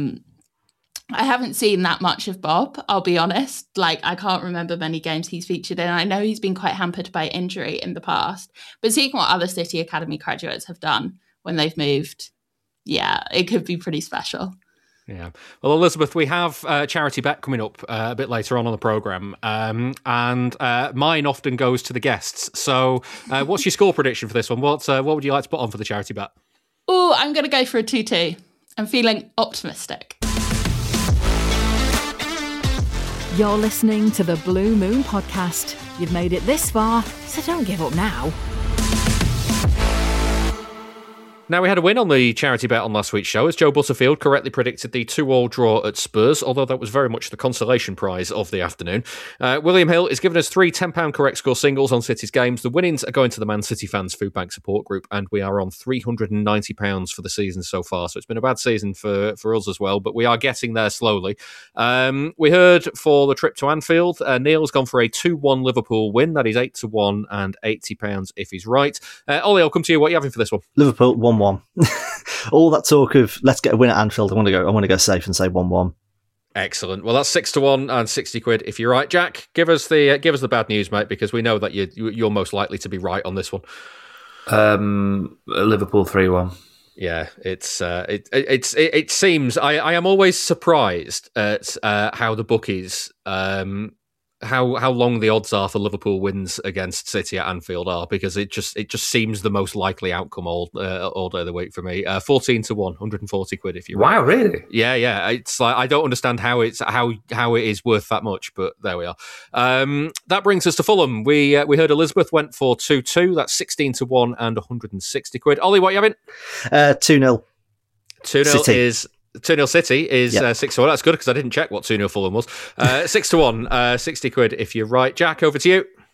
I haven't seen that much of Bob, I'll be honest. Like, I can't remember many games he's featured in. I know he's been quite hampered by injury in the past. But seeing what other City Academy graduates have done when they've moved, yeah, it could be pretty special. Yeah. Well, Elizabeth, we have charity bet coming up a bit later on the programme. And mine often goes to the guests. So what's your score prediction for this one? What would you like to put on for the charity bet? Oh, I'm going to go for a 2-2. I'm feeling optimistic. You're listening to the Blue Moon Podcast. You've made it this far, so don't give up now. Now, we had a win on the charity bet on last week's show as Joe Butterfield correctly predicted the 2-2 draw at Spurs, although that was very much the consolation prize of the afternoon. William Hill is giving us 3 £10 correct score singles on City's games. The winnings are going to the Man City Fans Food Bank Support Group, and we are on £390 for the season so far. So it's been a bad season for us as well, but we are getting there slowly. We heard for the trip to Anfield, Neil's gone for a 2-1 Liverpool win. That is 8-1 and £80 if he's right. Ollie, I'll come to you. What are you having for this one? Liverpool 1-1. All that talk of let's get a win at Anfield, I want to go safe and say 1-1. Excellent. Well, that's 6-1 and £60 if you're right. Jack, give us the bad news, mate, because we know that you're most likely to be right on this one. Liverpool 3-1. Yeah, it seems I am always surprised at how the bookies how long the odds are for Liverpool wins against City at Anfield are, because it just seems the most likely outcome all day of the week for me. 14-1, £140 if you wow, really? Yeah. It's like I don't understand how it is worth that much, but there we are. That brings us to Fulham. We heard Elizabeth went for 2-2. That's 16-1 and £160. Ollie, what are you having? 2-0. 2-0 is. 2-0 City is 6-1. That's good because I didn't check what 2-0 Fulham was. 6-1, £60 if you're right. Jack, over to you.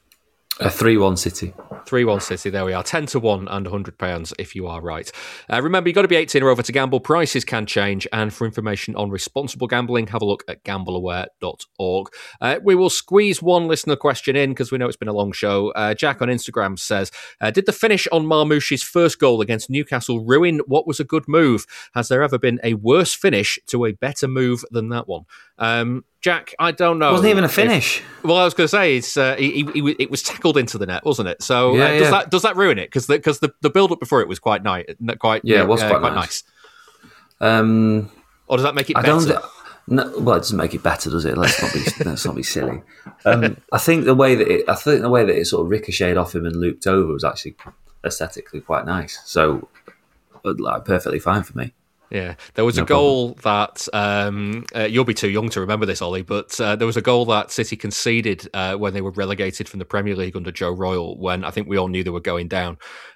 A 3-1 City. 3-1 City, there we are. 10-1 and £100 if you are right. Remember, you've got to be 18 or over to gamble. Prices can change. And for information on responsible gambling, have a look at gambleaware.org. We will squeeze one listener question in because we know it's been a long show. Jack on Instagram says, did the finish on Marmoush's first goal against Newcastle ruin what was a good move? Has there ever been a worse finish to a better move than that one? Jack, I don't know. It wasn't even a finish. Well, I was going to say it was tackled into the net, wasn't it? So does that ruin it? Because the build up before it was quite nice. It was quite nice. Or does that make it better? No, well, it doesn't make it better, does it? Let's not be silly. I think the way that it sort of ricocheted off him and looped over was actually aesthetically quite nice. So, perfectly fine for me. Yeah, there was a goal that you'll be too young to remember this, Ollie, but there was a goal that City conceded when they were relegated from the Premier League under Joe Royle, when I think we all knew they were going down,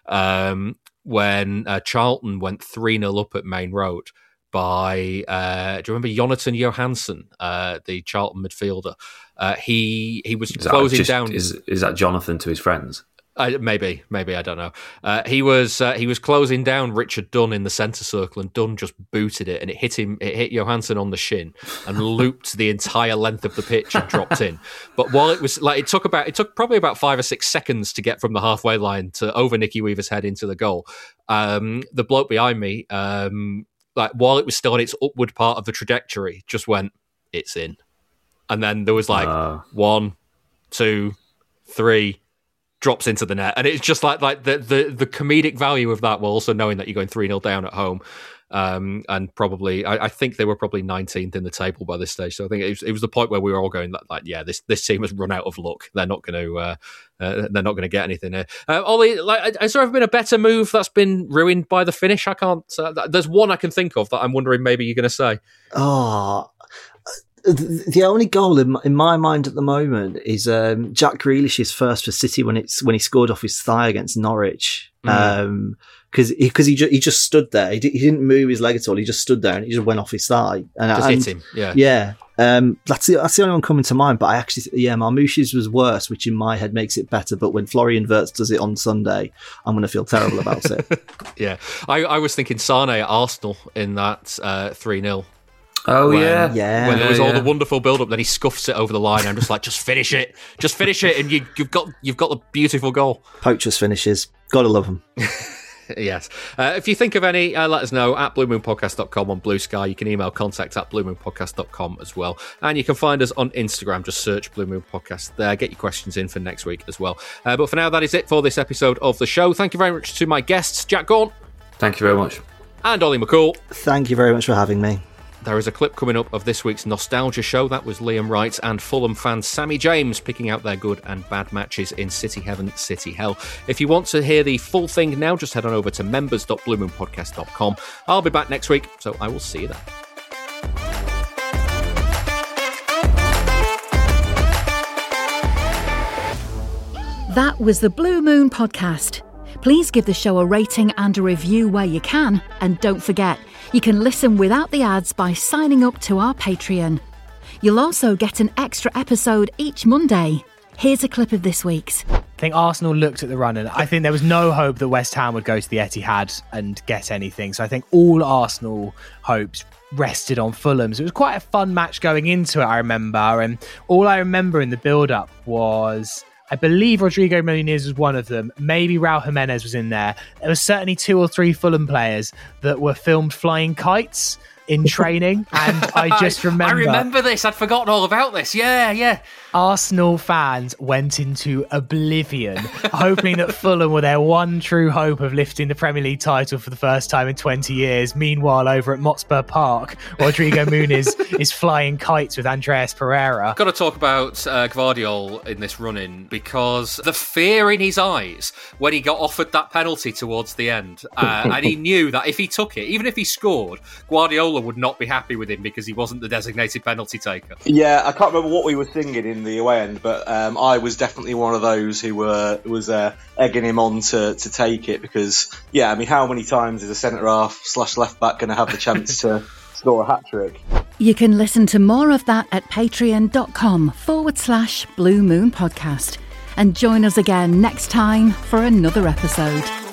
when Charlton went 3-0 up at Main Road by, do you remember Jonathan Johansson, the Charlton midfielder? He was closing down. Is that Jonathan to his friends? Maybe, I don't know. He was closing down Richard Dunn in the centre circle, and Dunn just booted it, and it hit Johansson on the shin, and looped the entire length of the pitch and dropped in. But while it was it took probably about 5 or 6 seconds to get from the halfway line to over Nicky Weaver's head into the goal. The bloke behind me, while it was still on its upward part of the trajectory, just went, "It's in," and then there was 1, 2, 3. Drops into the net, and it's just like the comedic value of that, while also knowing that you're going 3-0 down at home, and probably I think they were probably 19th in the table by this stage. So I think it was the point where we were all going this team has run out of luck. They're not going to get anything here. Ollie, has there ever been a better move that's been ruined by the finish? I can't. There's one I can think of that I'm wondering maybe you're going to say. The only goal in my mind at the moment is Jack Grealish's first for City when he scored off his thigh against Norwich. Because he just stood there. He didn't move his leg at all. He just stood there and he just went off his thigh. And hit him. Yeah. Yeah. That's the only one coming to mind. But I actually, Marmoush's was worse, which in my head makes it better. But when Florian Wirtz does it on Sunday, I'm going to feel terrible about it. Yeah. I was thinking Sane at Arsenal in that 3-0. Oh, when there was all the wonderful build-up, then he scuffs it over the line. I'm just like, just finish it, and you've got the beautiful goal. Poachers finishes, gotta love them. Yes. If you think of any, let us know at bluemoonpodcast.com on Blue Sky. You can email contact@bluemoonpodcast.com as well, and you can find us on Instagram. Just search Blue Moon Podcast there. Get your questions in for next week as well. But for now, that is it for this episode of the show. Thank you very much to my guests, Jack Gaunt. Thank you very much. And Ollie McCall. Thank you very much for having me. There is a clip coming up of this week's Nostalgia Show. That was Liam Wright and Fulham fan Sammy James picking out their good and bad matches in City Heaven, City Hell. If you want to hear the full thing now, just head on over to members.bluemoonpodcast.com. I'll be back next week, so I will see you then. That was the Blue Moon Podcast. Please give the show a rating and a review where you can. And don't forget, you can listen without the ads by signing up to our Patreon. You'll also get an extra episode each Monday. Here's a clip of this week's. I think Arsenal looked at the run and I think there was no hope that West Ham would go to the Etihad and get anything. So I think all Arsenal hopes rested on Fulham. So it was quite a fun match going into it, I remember. And all I remember in the build-up was, I believe Rodrigo Muniz was one of them. Maybe Raul Jimenez was in there. There was certainly 2 or 3 Fulham players that were filmed flying kites in training. And I just remember... I remember this. I'd forgotten all about this. Yeah. Arsenal fans went into oblivion, hoping that Fulham were their one true hope of lifting the Premier League title for the first time in 20 years. Meanwhile, over at Motspur Park, Rodrigo Muniz is flying kites with Andreas Pereira. Got to talk about Gvardiol in this run-in, because the fear in his eyes when he got offered that penalty towards the end, and he knew that if he took it, even if he scored, Guardiola would not be happy with him because he wasn't the designated penalty taker. Yeah, I can't remember what we were singing in the away end, but I was definitely one of those who was egging him on to take it, because how many times is a centre half / left back going to have the chance to score a hat trick? You can listen to more of that at patreon.com/Blue Moon Podcast. and join us again next time for another episode.